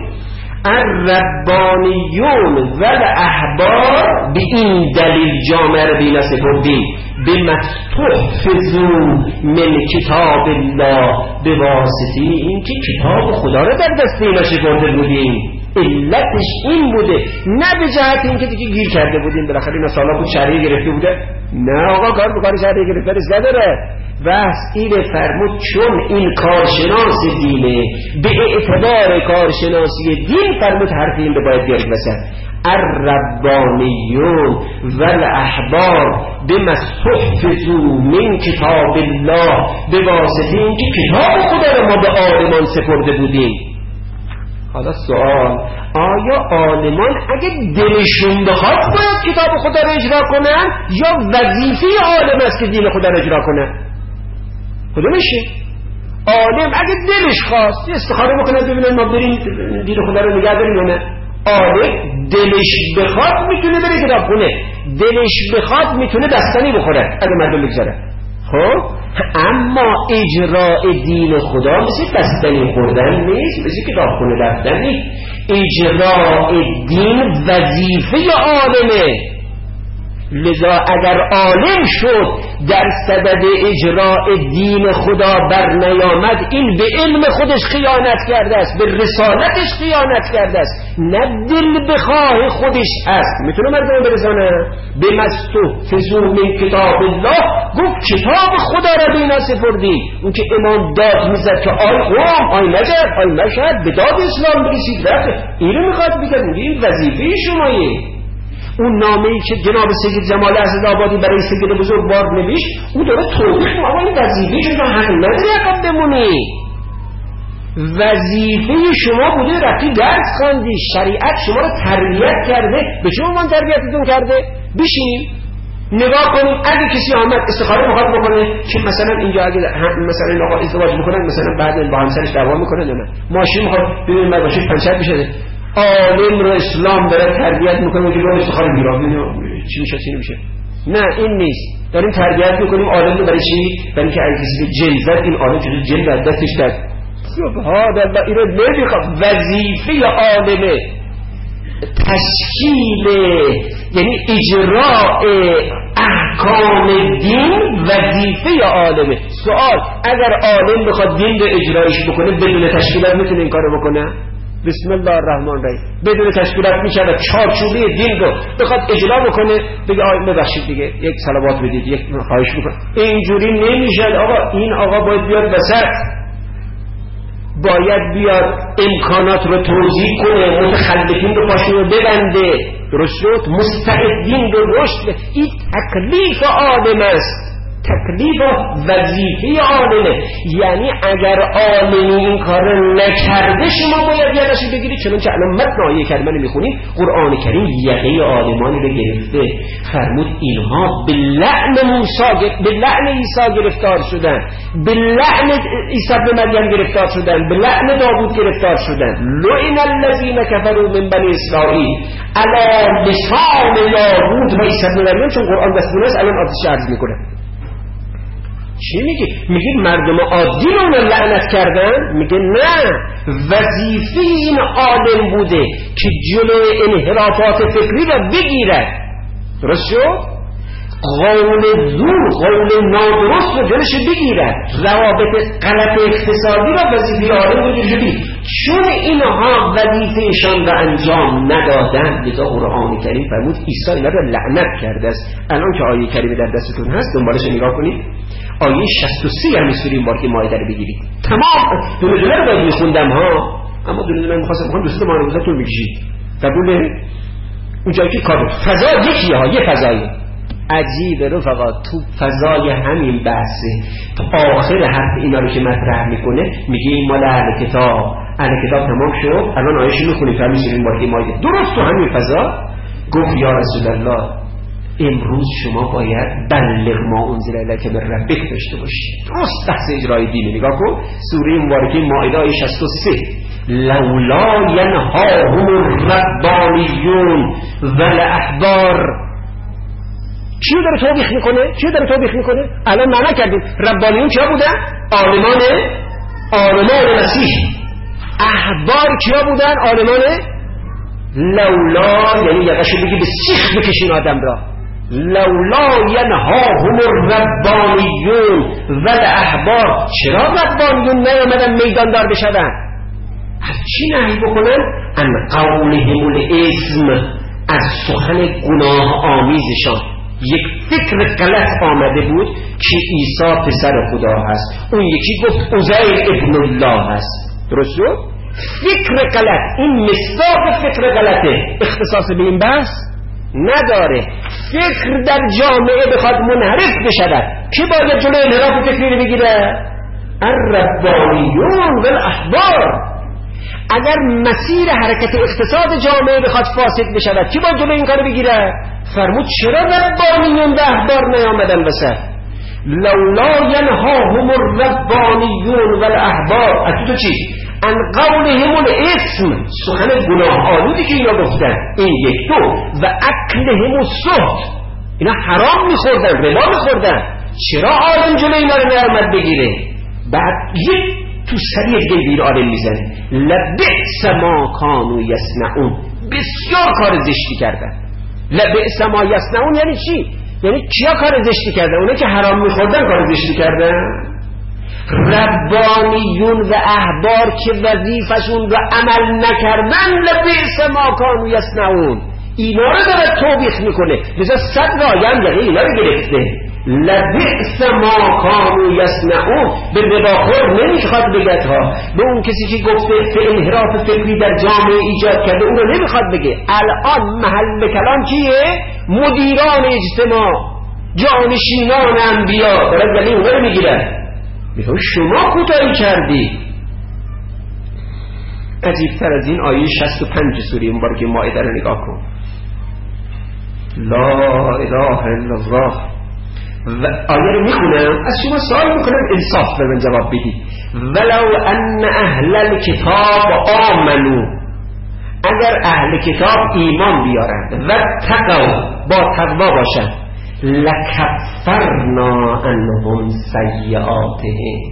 الربانیون و الاحبار به این دلیل جامعه رو بینا سپردیم بمستحفظوا من کتاب الله به واسطه این که کتاب خدا رو در دست اینا سپرده بودیم. علتش این بوده، نه به جهت این که دیگه گیر کرده بودیم بالاخره اینا سالا بود شرعی گرفته بوده. نه آقا کار به کار شرعی گرفتن نداره. بحث اینه فرمود چون این کارشناس دینه به اعتبار کارشناسی دین فرمود حرف این به باید بیارید مثلا الربانیون و الاحبار بما استحفظوا من کتاب الله به واسطه این که کتاب خدا رو ما به عالمان سپرده بودیم. حالا سوال، آیا عالمان اگه دلشون بخواد باید کتاب خدا رو اجرا کنن یا وظیفه عالم است که دین خدا رو اجرا کنن؟ کدومشه؟ عالم اگه دلش خواست استخاره بکنه ببینن ما بریم دین خدا رو نگه داریم یا نه. عالم دلش بخواد میتونه بره کتاب خونه، دلش بخواد میتونه بستنی بخوره اگه مردم بگذاره. خب اما اجراء دین خدا مثل بستنی خوردن نیست، مثل کتاب خونه رفتن نیست. اجراء دین وظیفه عالمه. لذا اگر عالم شد در صدد اجراء دین خدا بر نیامد این به علم خودش خیانت کرده است، به رسالتش خیانت کرده است، نه دل بخواه خودش است. میتونه مردم برسانه به مستحفظوا من کتاب الله، گفت کتاب خدا را به اینا سپردی. اون که امام داد میزد که آی قوم آی نجد آی مشهد به داد اسلام برسید رفت، اینو میخواد بگه این وظیفه شمایه. اون نامه‌ای که جناب سید جمال اسدآبادی برای سید بزرگوار نوشت اون داره توضیح ما این وظیفه شما حق نداری عقب بمونی. وظیفه شما بوده رفتی درس خواندی، شریعت شما رو تربیت کرده. به شما من تربیتتون کرده. بشینیم نگاه کنیم اگه کسی آمد استخاره میخواد بکنه که مثلا اینجا اگه مثلا این آقا ازدواج میکنن مثلا بعد با همسرش دعوا میکنن نه ماشین میخواد ببینیم ماشینش پنچر میشه، عالم رو اسلام داره تربیت میکنه که رو استخاره میگیره چی میشه چی نمیشه. نه این نیست، داریم تربیت میکنیم عالم رو برای چی؟ برای اینکه اگه کسی به جن زد این عالم چطور جن از دستش داد. سبحان الله، اینو نمیخواد. وظیفه عالمه تشکیل یعنی اجراء احکام دین وظیفه عالمه. سوال، اگر عالم بخواد دین رو اجرایش بکنه بدون تشکیلات میتونه این کارو بکنه؟ بسم الله الرحمن الرحیم. بدون تشکیلات میشه چارچوبی دین رو بخواد اجرا بکنه بگه آقا ببخشید دیگه یک صلوات بدید یک خواهش میکنم. اینجوری نمیشه. آقا این آقا باید بیاد وسط، باید بیاد امکانات رو توضیح کنه، متخلفین رو پاشون رو ببنده، درست شد؟ مستعدین رو رشد. این تکلیف عالم است، تکلیف و وظیفه عالمه. یعنی اگر عالمی این کار نکرده شما باید یقش بگیرید، چنانچه الان متن آیه کریمه رو میخونید قرآن کریم یقه عالمانی رو گرفته، فرمود اینها به لعن موسی، به لعن عیسی گرفتار شدن، به لعن عیسی ابن مریم گرفتار شدن، به لعن داوود گرفتار شدن. لعن الذین کفروا من بنی اسرائیل علی لسان داوود و عیسی ابن مریم. چون قرآن دستور است الان آتش عرض میکنه. چی میگه؟ میگه مردم عادی رو لعنت کردن؟ میگه نه، وظیفه این عالم بوده که جلوی انحرافات فکری رو بگیرد. درست شد؟ قول زور، قول نادرست رو جلوش بگیرد، روابط غلط اقتصادی و وظیفه عالم رو جلوش بگیرد. چون اینها وظیفهشان رو انجام ندادن، لذا قرآن کریم فرمود عیسی اینا رو لعنت کرده است. الان که آیه کریمه در دستتون هست دنبالش نگاه کنید. آیه 63 همین سوره مبارکه مائده رو بگیرید. تمام دونه رو باید میخوندم ها، اما دونه میخواستم بخونم دوست ما رو بزنتون میکشید. قبوله؟ اونجایی که کار فضا یکیه ها، یه فضایه عجیب رفقا. تو فضای همین بحثه، تو آخر حرف اینا رو که مطرح میکنه میگه این مال اهل کتاب. اهل کتاب تمام شد، الان آیه‌شو میخونیم همین سوره مبارکه مائده. درست تو همین فضا گفت یا رسول الله امروز شما باید بلغ ما انزل الیک من ربک داشته باشید. درست بحث اجرای دینه. نگاه کن سوره مبارکه مائده آیه 63 لولا ینهاهم الربانیون والاحبار. چیو داره توبیخ میکنه؟ چیو داره توبیخ میکنه؟ الان معنا کردیم ربانیون کیا بودن؟ عالمان مسیح. احبار کیا بودن؟ عالمان لولا، یعنی یقشو بگی به سیخ بکشین آدم را. لولا ینهاهم الربانیون والاحبار. چرا ربانیون نیامدن میداندار بشدن؟ از چی نهی بکنن؟ ان قولهم الاسم، از سخن گناه آمیزشان. یک فکر غلط آمده بود که عیسی پسر خدا هست، اون یکی گفت عزیر ابن الله هست. درست شد؟ فکر غلط، این مصداق فکر غلطه، اختصاص به این بحث نداره. فکر در جامعه بخواد منحرف بشود که باید جلوی انحراف فکری رو بگیره؟ الربانیون والاحبار. اگر مسیر حرکت اقتصاد جامعه بخواد فاسد بشود که باید جلوی این کار بگیره؟ فرمود چرا ربانیون و احبار نیامدن وسط؟ لولا ینهاهم الربانیون والاحبار. از تو چی؟ ان قولهم الاسم، سخن گناه آلودی که اینا گفتن. این یک. دو و اکلهم السحت، اینا حرام میخوردن، ربا میخوردن. چرا عالم جلوی اینا رو نیامد بگیره؟ بعد یک تو سریع دلگیر عالم میزنه لبئس ما کانوا یصنعون. بسیار کار زشتی کردن. لبئس ما یصنعون یعنی چی؟ یعنی کیا کار زشتی کردن؟ اونا که حرام میخوردن کار زشتی کردن. ربانیون و احبار که وظیفشون رو عمل نکردن لبئس ما کانوا یصنعون، اینا رو داره توبیخ میکنه. لذا صد رایم یقه اینا رو گرفته. لبئس ما کانوا یصنعون. به رباخور نمیخواد بگه ها، به اون کسی که گفته انحراف فکری در جامعه ایجاد کرده اون رو نمیخواد بگه. الان محل کلام کیه؟ مدیران اجتماع، جانشینان انبیا دارن ولی اونا رو میگیرن. میگه شما کوتاهی کردی. عجیبتر از این آیه 65 سوره مبارکه مائده رو نگاه کن. لا اله الا الله. و آیه رو میخونم، از شما سوال میکنم انصاف به من جواب بدید. ولو ان اهل الکتاب آمنو، اگر اهل کتاب ایمان بیارند و تقوا، با تقوا باشند، لکفرنا عنهم سیئاتهم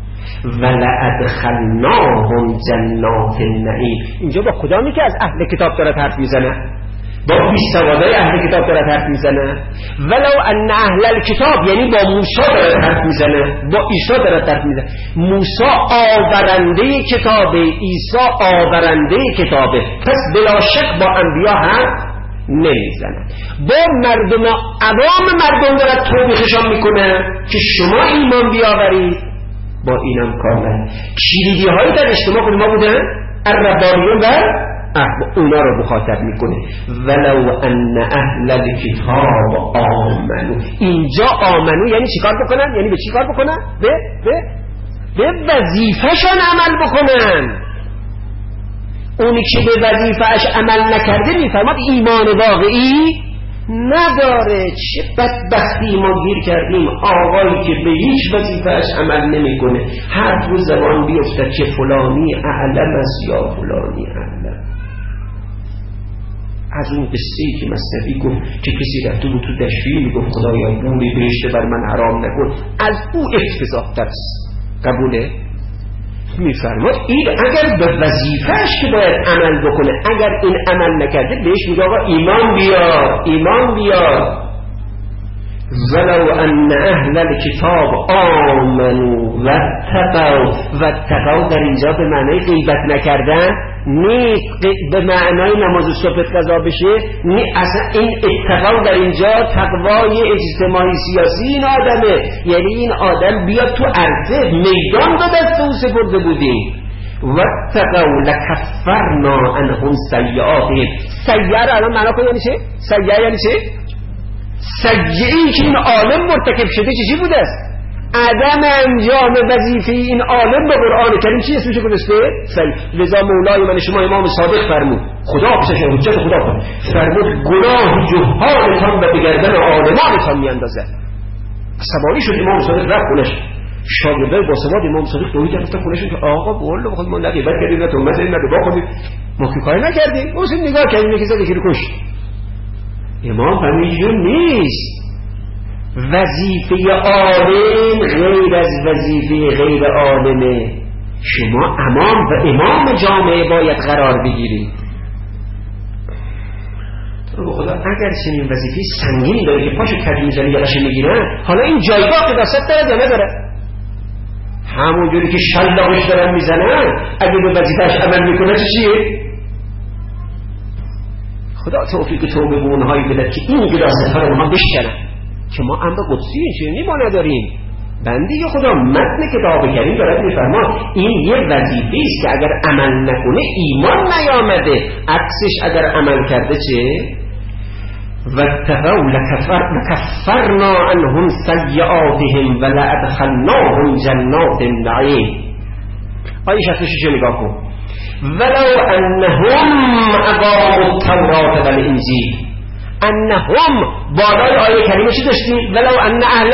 ولادخلناهم جنات النعیم. اینجا با کدامی که از اهل کتاب داره حرف میزنه؟ با بیسوادای اهل کتاب داره حرف میزنه. ولو ان اهل الکتاب یعنی با موسی داره حرف میزنه، با عیسی داره حرف میزنه. موسی آورنده کتابه، عیسی آورنده کتابه، پس بلا شک با انبیا هم نمیزنه. با مردم عوام مردم داره توبیخشان میکنه که شما ایمان بیاورید، با اینم کار نه. کلیدی هایی در اجتماع ما بودن الربانیون و اونا رو مخاطب میکنه. ولو ان اهل الکتاب آمنو. اینجا آمنو یعنی چیکار بکنن؟ یعنی به چی کار بکنن؟ به وظیفه‌شان عمل بکنن. اونی که به وظیفه‌اش عمل نکرده میفرماد ایمان واقعی نداره. چه بدبختی ما گیر کردیم، آقایی که به هیچ وظیفه‌اش عمل نمیکنه هر روز زبان بیفته که فلانی اعلم است یا فلانی اعلم. از اون قصه‌ای که مثنوی گفت که کسی رفته بود تو دشویی میگفت خدایا بوری بهشت بر من حرام نکن، از او افتضاح تر قبوله؟ میفرماد این اگر به وظیفه‌اش که باید عمل بکنه اگر این عمل نکرده بهش میگه آقا ایمان بیار. ولو ان اهل الکتاب آمنوا واتقوا در اینجا به معنای غیبت نکردن نیست، به معنای نماز صبح قضا بشه نه، اصلا این اتقوا در اینجا تقوای اجتماعی سیاسی این آدمه، یعنی این آدم بیاد تو عرصه میدان رو دست او سپرده بودیم. واتقوا لکفرنا عنهم سیئاتهم. سیئه الان معنا کنه یعنی چه؟ سیئه یعنی چه؟ سیئه‌ای که این عالم مرتکب شده چی بوده است؟ عدم انجام وظیفه این عالم به قرآن کریم چی اسمش گذاشته؟ لذا مولای من شما امام صادق فرمود، خدا پسش حجت خدا فرمود گناه جهالتان و به گردن عالمانتان میاندازد. عصبانی شد امام صادق رفت خونش، شاگردای باسواد امام صادق دوید رفتن خونشون که آقا بقول بخواد ما نقیبت کردیم نه تهمت این نقیبا خودیم ما که کاری نکردیم، اون نگاه کردیم یکی زد یکی رو کشت. امام فرمود نیست، وظیفه عالم غیر از وظیفه غیر عالمه. شما امام جامعه باید قرار بگیرید. تو خدا اگر چنین وظیفه سنگینی داره که پاشو کج میزنی یا قشه میگیرن، حالا این جایگاه قداست داره یا نداره؟ همونجوری که شلاقش دارن میزنن اگه به وظیفهش عمل میکنه چیه؟ خدا توفیق توبه به اونهایی بدد که این قداست ها رو اونها بشکنن که ما امر قدسی چنینی ما نداریم. بنده خدا متن کتاب کریم دارد میفرماد این یه وظیفه است که اگر عمل نکنه ایمان نیامده، عکسش اگر عمل کرده چه؟ واتقوا لکفرنا عنهم سیئاتهم ولادخلناهم جنات النعیم. آیه 66 نگاه کن. ولو انهم اقاموا التوراة والانجیل. انهم بالای آیه کریمه چی داشتیم؟ ولو ان اهل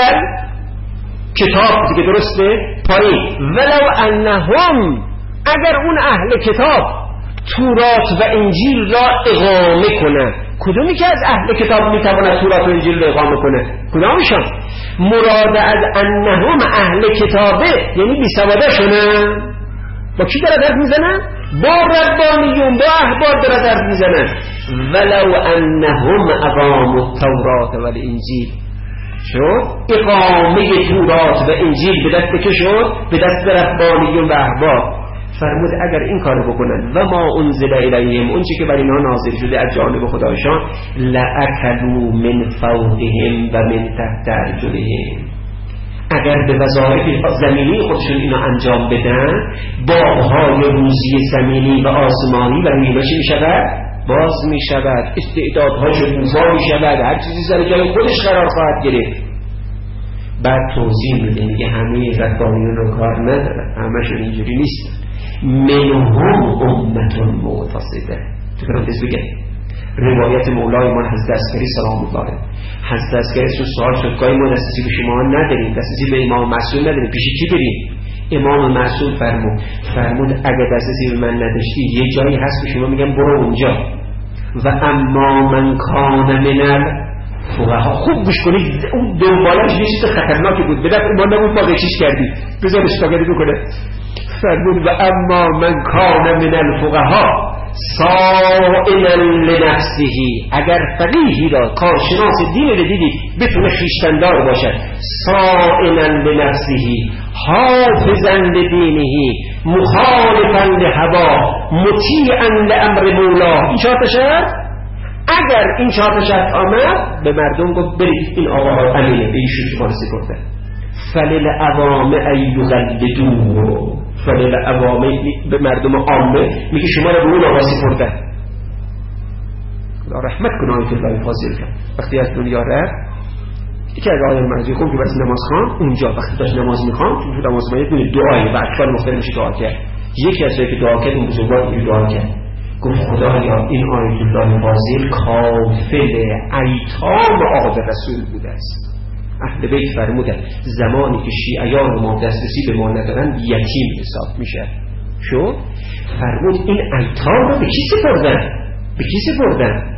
کتاب دیگه درسته؟ پایین ولو انهم اگر اون اهل کتاب تورات و انجیل را اقامه کنه. کدومی که از اهل کتاب میتواند تورات و انجیل را اقامه کنه؟ کدامشان؟ مراد از انهم اهل کتابه یعنی بیسواده شونه. با کی داره درد میزنن؟ با ربانیون، با احبار داره درد میزنن. ولو انهم اقاموا التوراة والانجیل. شد اقامه تورات و انجیل به دست که شد؟ به دست ربانیون و احبار. فرمود اگر این کارو بکنن و ما انزل الیهم، اون چی که بر اینها نازل شده از جانب خدایشان، لاکلوا من فوقهم و من تحت ارجلهم. اگر به وظایف زمینی خودشون اینو انجام بدن، باغ‌های روزی زمینی و آسمانی و میوه چی میشود؟ باز میشود، استعدادهاش بوفا میشود، هر چیزی سر جای خودش قرار خواهد گرفت. بعد توضیح میده میگه همه ربانیون رو کار ندارن، همشون اینجوری نیستن. منهم امتون مقتصده. تو کنم تیز بگه روایت مولای من حضرت عسکری سلام الله علیه، حضرت عسکری چون سوال شد گاهی ما دسترسی به شما نداریم، دسترسی به امام معصوم نداریم، پیش کی بریم؟ امام معصوم فرمود اگه دسترسی به من نداشتی یه جایی هست که شما میگم برو اونجا. و اما من کان من فقها. خوب گوش کنید، اون دنبالش یه چیز خطرناکی بود، بدت ما نبود ما چیش کردی بذارش تاگری بکنه. فرمود و اما من کان من الفقها سائلا لنفسه. اگر فقیهی را کارشناس دین رو دیدی بتونه خویشتندار باشد، سائلا لنفسه حافظا لدینه مخالفا لهوا مطیعا لامر مولا. این چهار تا شرط اگر این چهار تا شرط آمد به مردم گفت برید این آقاها امینه به ایشون شما رو سپرده. فللعوام ایغلدوه، فللعوام به مردم عامه میگه شما رو به اون آقا سپرده. خدا رحمت کنه آیت الله فاضل کرد وقتی از دنیا رفت یکی از آیات مرجع خوب که واسه نماز خوان اونجا وقتی داشت نماز میخوان چون تو نماز میخوان دعایی و اطفال مختلف میشه دعا کرد یکی از که دعا کرد اون بزرگوار اینجوری دعا کرد گفت خدایا این آیت الله فاضل کافل ایتام آقا رسول بوده است. اهل بیت فرمودن زمانی که شیعیان ما دسترسی به ما ندارن یتیم حساب میشه. شو فرمود این ایتام رو به کی سپردن؟ به کی سپردن؟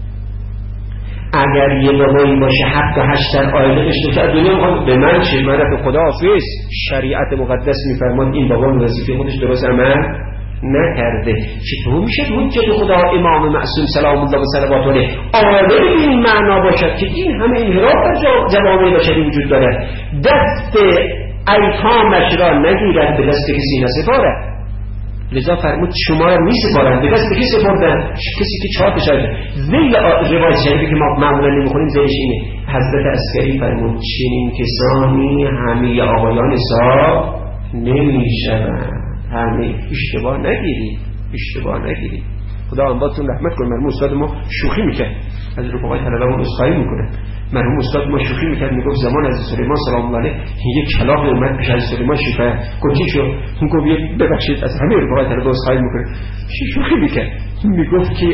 اگر یه بابایی باشه 7 تا 8 تا آیله داشته از دنیا میخواد به من چه؟ من به خدا حافظ شریعت مقدس میفرماد این بابا وظیفه خودش درست عمل نکرده چطور میشه حجت خدا امام معصوم سلام الله و صلوات علیه آمده به این معنا باشد که این همه انحراف در جوامع بشری وجود داره دست ایتامش را نگیرد به دست کسی نسپارد. لذا فرمود شما را میسپارند به دست کسی سپردن کسی که 4 تا شاید ذیل روایت شریفی که ما معمولا نمیخونیم ذیلش اینه حضرت عسکری فرمود چنین کسانی همه آقایان حساب نمیشوند. همه اشتباه نگیرید خدا انباتون رحمت کنه. مرحوم استاد ما شوخی میکرد از رفقای طلبه‌مون عذرخواهی میکنه. مرحوم استاد ما شوخی میکرد میگفت زمان از سلیمان سلام الله علیه یک کلاغ اومد پیش از سلیمان شفا گفت شو اون گفت ببخشید از همه رفقای طلبه عذرخواهی میکنه. شوخی میکرد میگفت که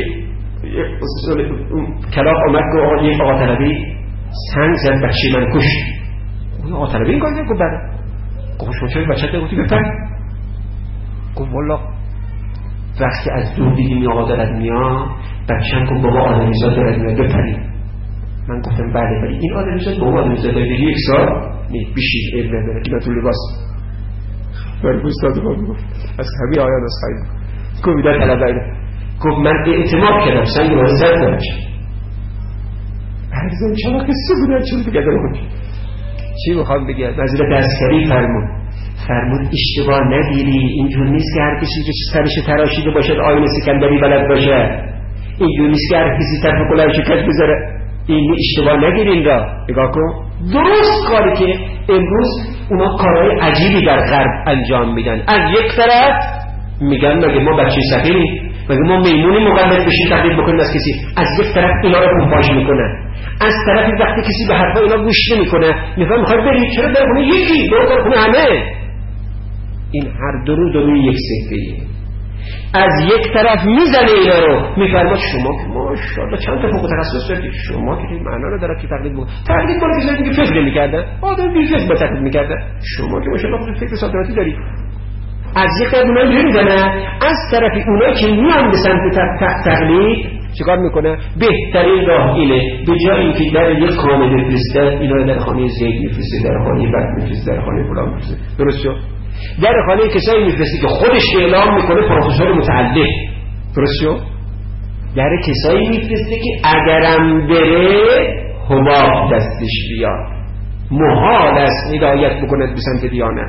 کلاغ اومد گفت یک آقا طلبی سنگ زد بچه من کشت. اون آقا طلبی این کار کرد گفت بله. گفت شما چه بچه‌ت گفتی بپر؟ گفت والا وقتی از دور دیدیم این آقا دارد میاد بچه‌م گفت بابا آدمیزاد دارد میاد بپرید. من گفتم بله ولی این آدمیزاد بابا آدمیزاد دارد یک سال بیشید علم نداره اینا تو لباس برای استاد ما میگفت از همه آیان از خواهی گفت بیدار طلبه گفت من اعتماد کردم سنگ رو زد دارچم هرزان چرا قصه بودن چون بگه داره خودش چی بخوام بگه وزیر عسکری فرمود اشتباه نگیری اینجور نیست که هر کسی که سرش تراشیده باشد آیین سکندری بلد باشه اینجور نیست که هر کسی طرف کلاه شکست بذاره این اشتباه نگیرین را نگاه کن درست کاری که امروز اونا کارهای عجیبی در غرب انجام میدن از یک طرف میگن مگه ما بچه سفیریم مگه ما میمونی مقلد بشیم تقلید بکنیم از کسی از یک طرف اینا رو پنپاش میکنن از طرفی وقتی کسی به حرفا اینا گوش نمیکنه میخواد برید چرا بره خونه یکی برو خونه همه این هر درو یک سکه‌ایه از یک طرف میزنه اینا رو میفرماد شما که ماشاءالله چند تا فوق تخصص دارید شما که این معنا رو داره که تقلید کنه کسی که فکر نمی‌کرده آدم بی فکر به تقلید می‌کرده شما که ماشاءالله فکر ساعتی دارید از یک طرف اونایی میزنه از طرفی اونایی که میان به سمت تقلید چیکار میکنه بهترین راه اینه به جای اینکه در یک خانه بفرسته اینا در خانه زید میفرسته در خانه بد میفرسته در خانه فلان میفرسته درست شد در خانه کسایی میفرسته که خودش اعلام میکنه پروفسور متعلق درست شد در کسایی میفرسته که اگرم بره حباب دستش بیاد محال است هدایت بکنه به سمت دیانت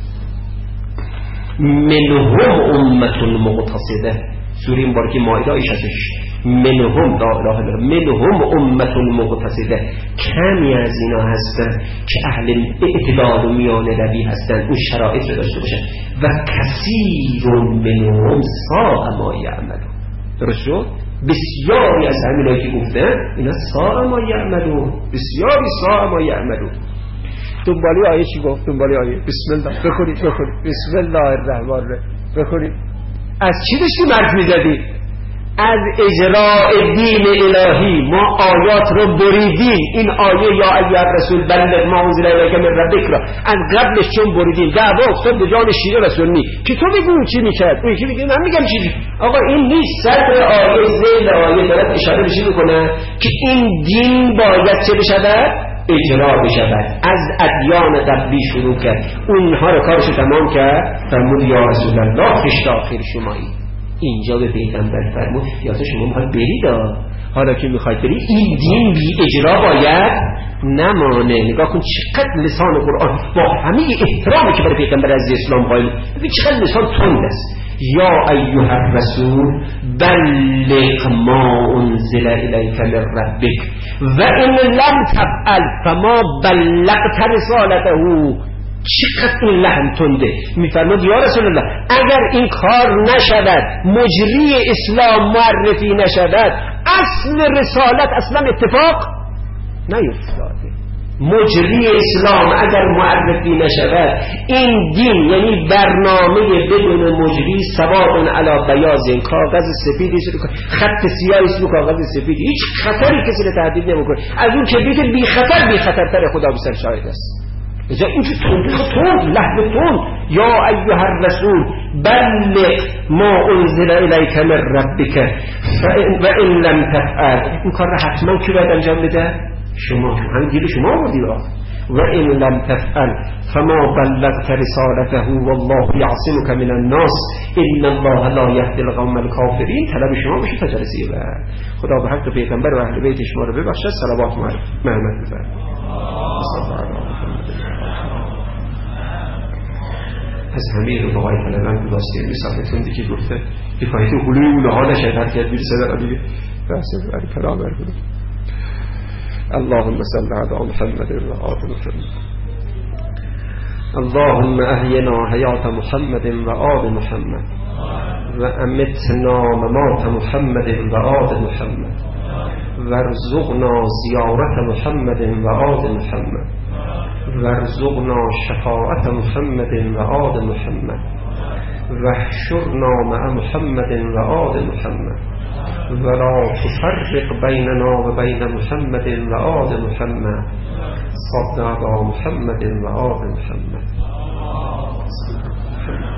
منهم امة مقتصده سوره مبارکه مائده آیه 66 منهم لا اله الا منهم امة مقتصده کمی از اینا هستن که اهل اعتدال و میانه روی هستن اون شرایط رو داشته باشن و کثیر منهم ساء ما یعملون درست شد بسیاری از همینایی که گفتن اینا ساء ما یعملون بسیاری ساء ما یعملون دنبالی آیه چی گفت؟ دنبالی آیه بسم الله بخونید بسم الله الرحمن الرحیم بخونید از چی داشتی مرد میزدی؟ از اجراء دین الهی ما آیات رو بریدیم این آیه یا ایها الرسول بلغ ما انزل الیک من ربک را از قبلش چون بریدیم دعوا افتاد به جان شیعه و سنی که تو بگو چی میکرد اون یکی میگه من میگم چی آقا این نیست صدر آیه ذیل آیه دارد اشاره بشی میکنه که این دین باید چه بشود؟ اجرا بشود از ادیان قبلی شروع کرد اونها رو کارش تمام کرد فرمود یا رسول الله خشت آخر شمایی اینجا به پیغمبر فرمود یا تو شما میخواید برید حالا که میخواید برید این دین بی اجرا باید نمانه نگاه کن چقدر لسان قرآن با همه احترامی که برای پیغمبر از اسلام قائل ببین چقدر لسان تند است یا ایها الرسول بلغ ما انزل الیک من ربک و ان لم تفعل فما بلغت رسالته چقدر این لحن تنده میفرماد یا رسول الله اگر این کار نشود مجری اسلام معرفی نشود از اصل رسالت اصلا اتفاق نیفتاده. مجری اسلام اگر معرفی نشود، این دین یعنی برنامه بدون مجری سواد علی بیاض، کاغذ سفیدی خط سیاهی رو کاغذ سفید، هیچ خطری کسی رو تهدید نمیکنه. از اون کبریت بی خطرتر خدا بسر شاهد است. اجا این چه تند لحظه تند، یا ایها الرسول بلغ ما انزل الیک من ربک و ان لم تفعل. این کار را حتما کی باید انجام بده؟ شما. همین دیگه شما آوردید. و ان لم تفعل فما بلغت رسالته والله یعصمک من الناس ان الله لا یهدی القوم الکافرین. طلب شما بشه تا جلسه بعد. خدا به حق پیغمبر و اهل بیت شما رو ببخشد. صلوات محمد بفرمایید. از همه رو باقای طلبان که واسطه میساختون دیگه گفته بخواهید حلوی اون ها نشد هر که بیرسه در دیگه بحث برای پرامر کنه. اللهم صل علی محمد و آل محمد. اللهم احینا حیات محمد و آل محمد و امتنا ممات محمد و آل محمد وارزقنا زیارت محمد و آل محمد وارزقنا شفاعت محمد و آل محمد واحشرنا مع محمد و آل محمد ولا تفرق بیننا و بین محمد و آل محمد صلی علی محمد و آل محمد.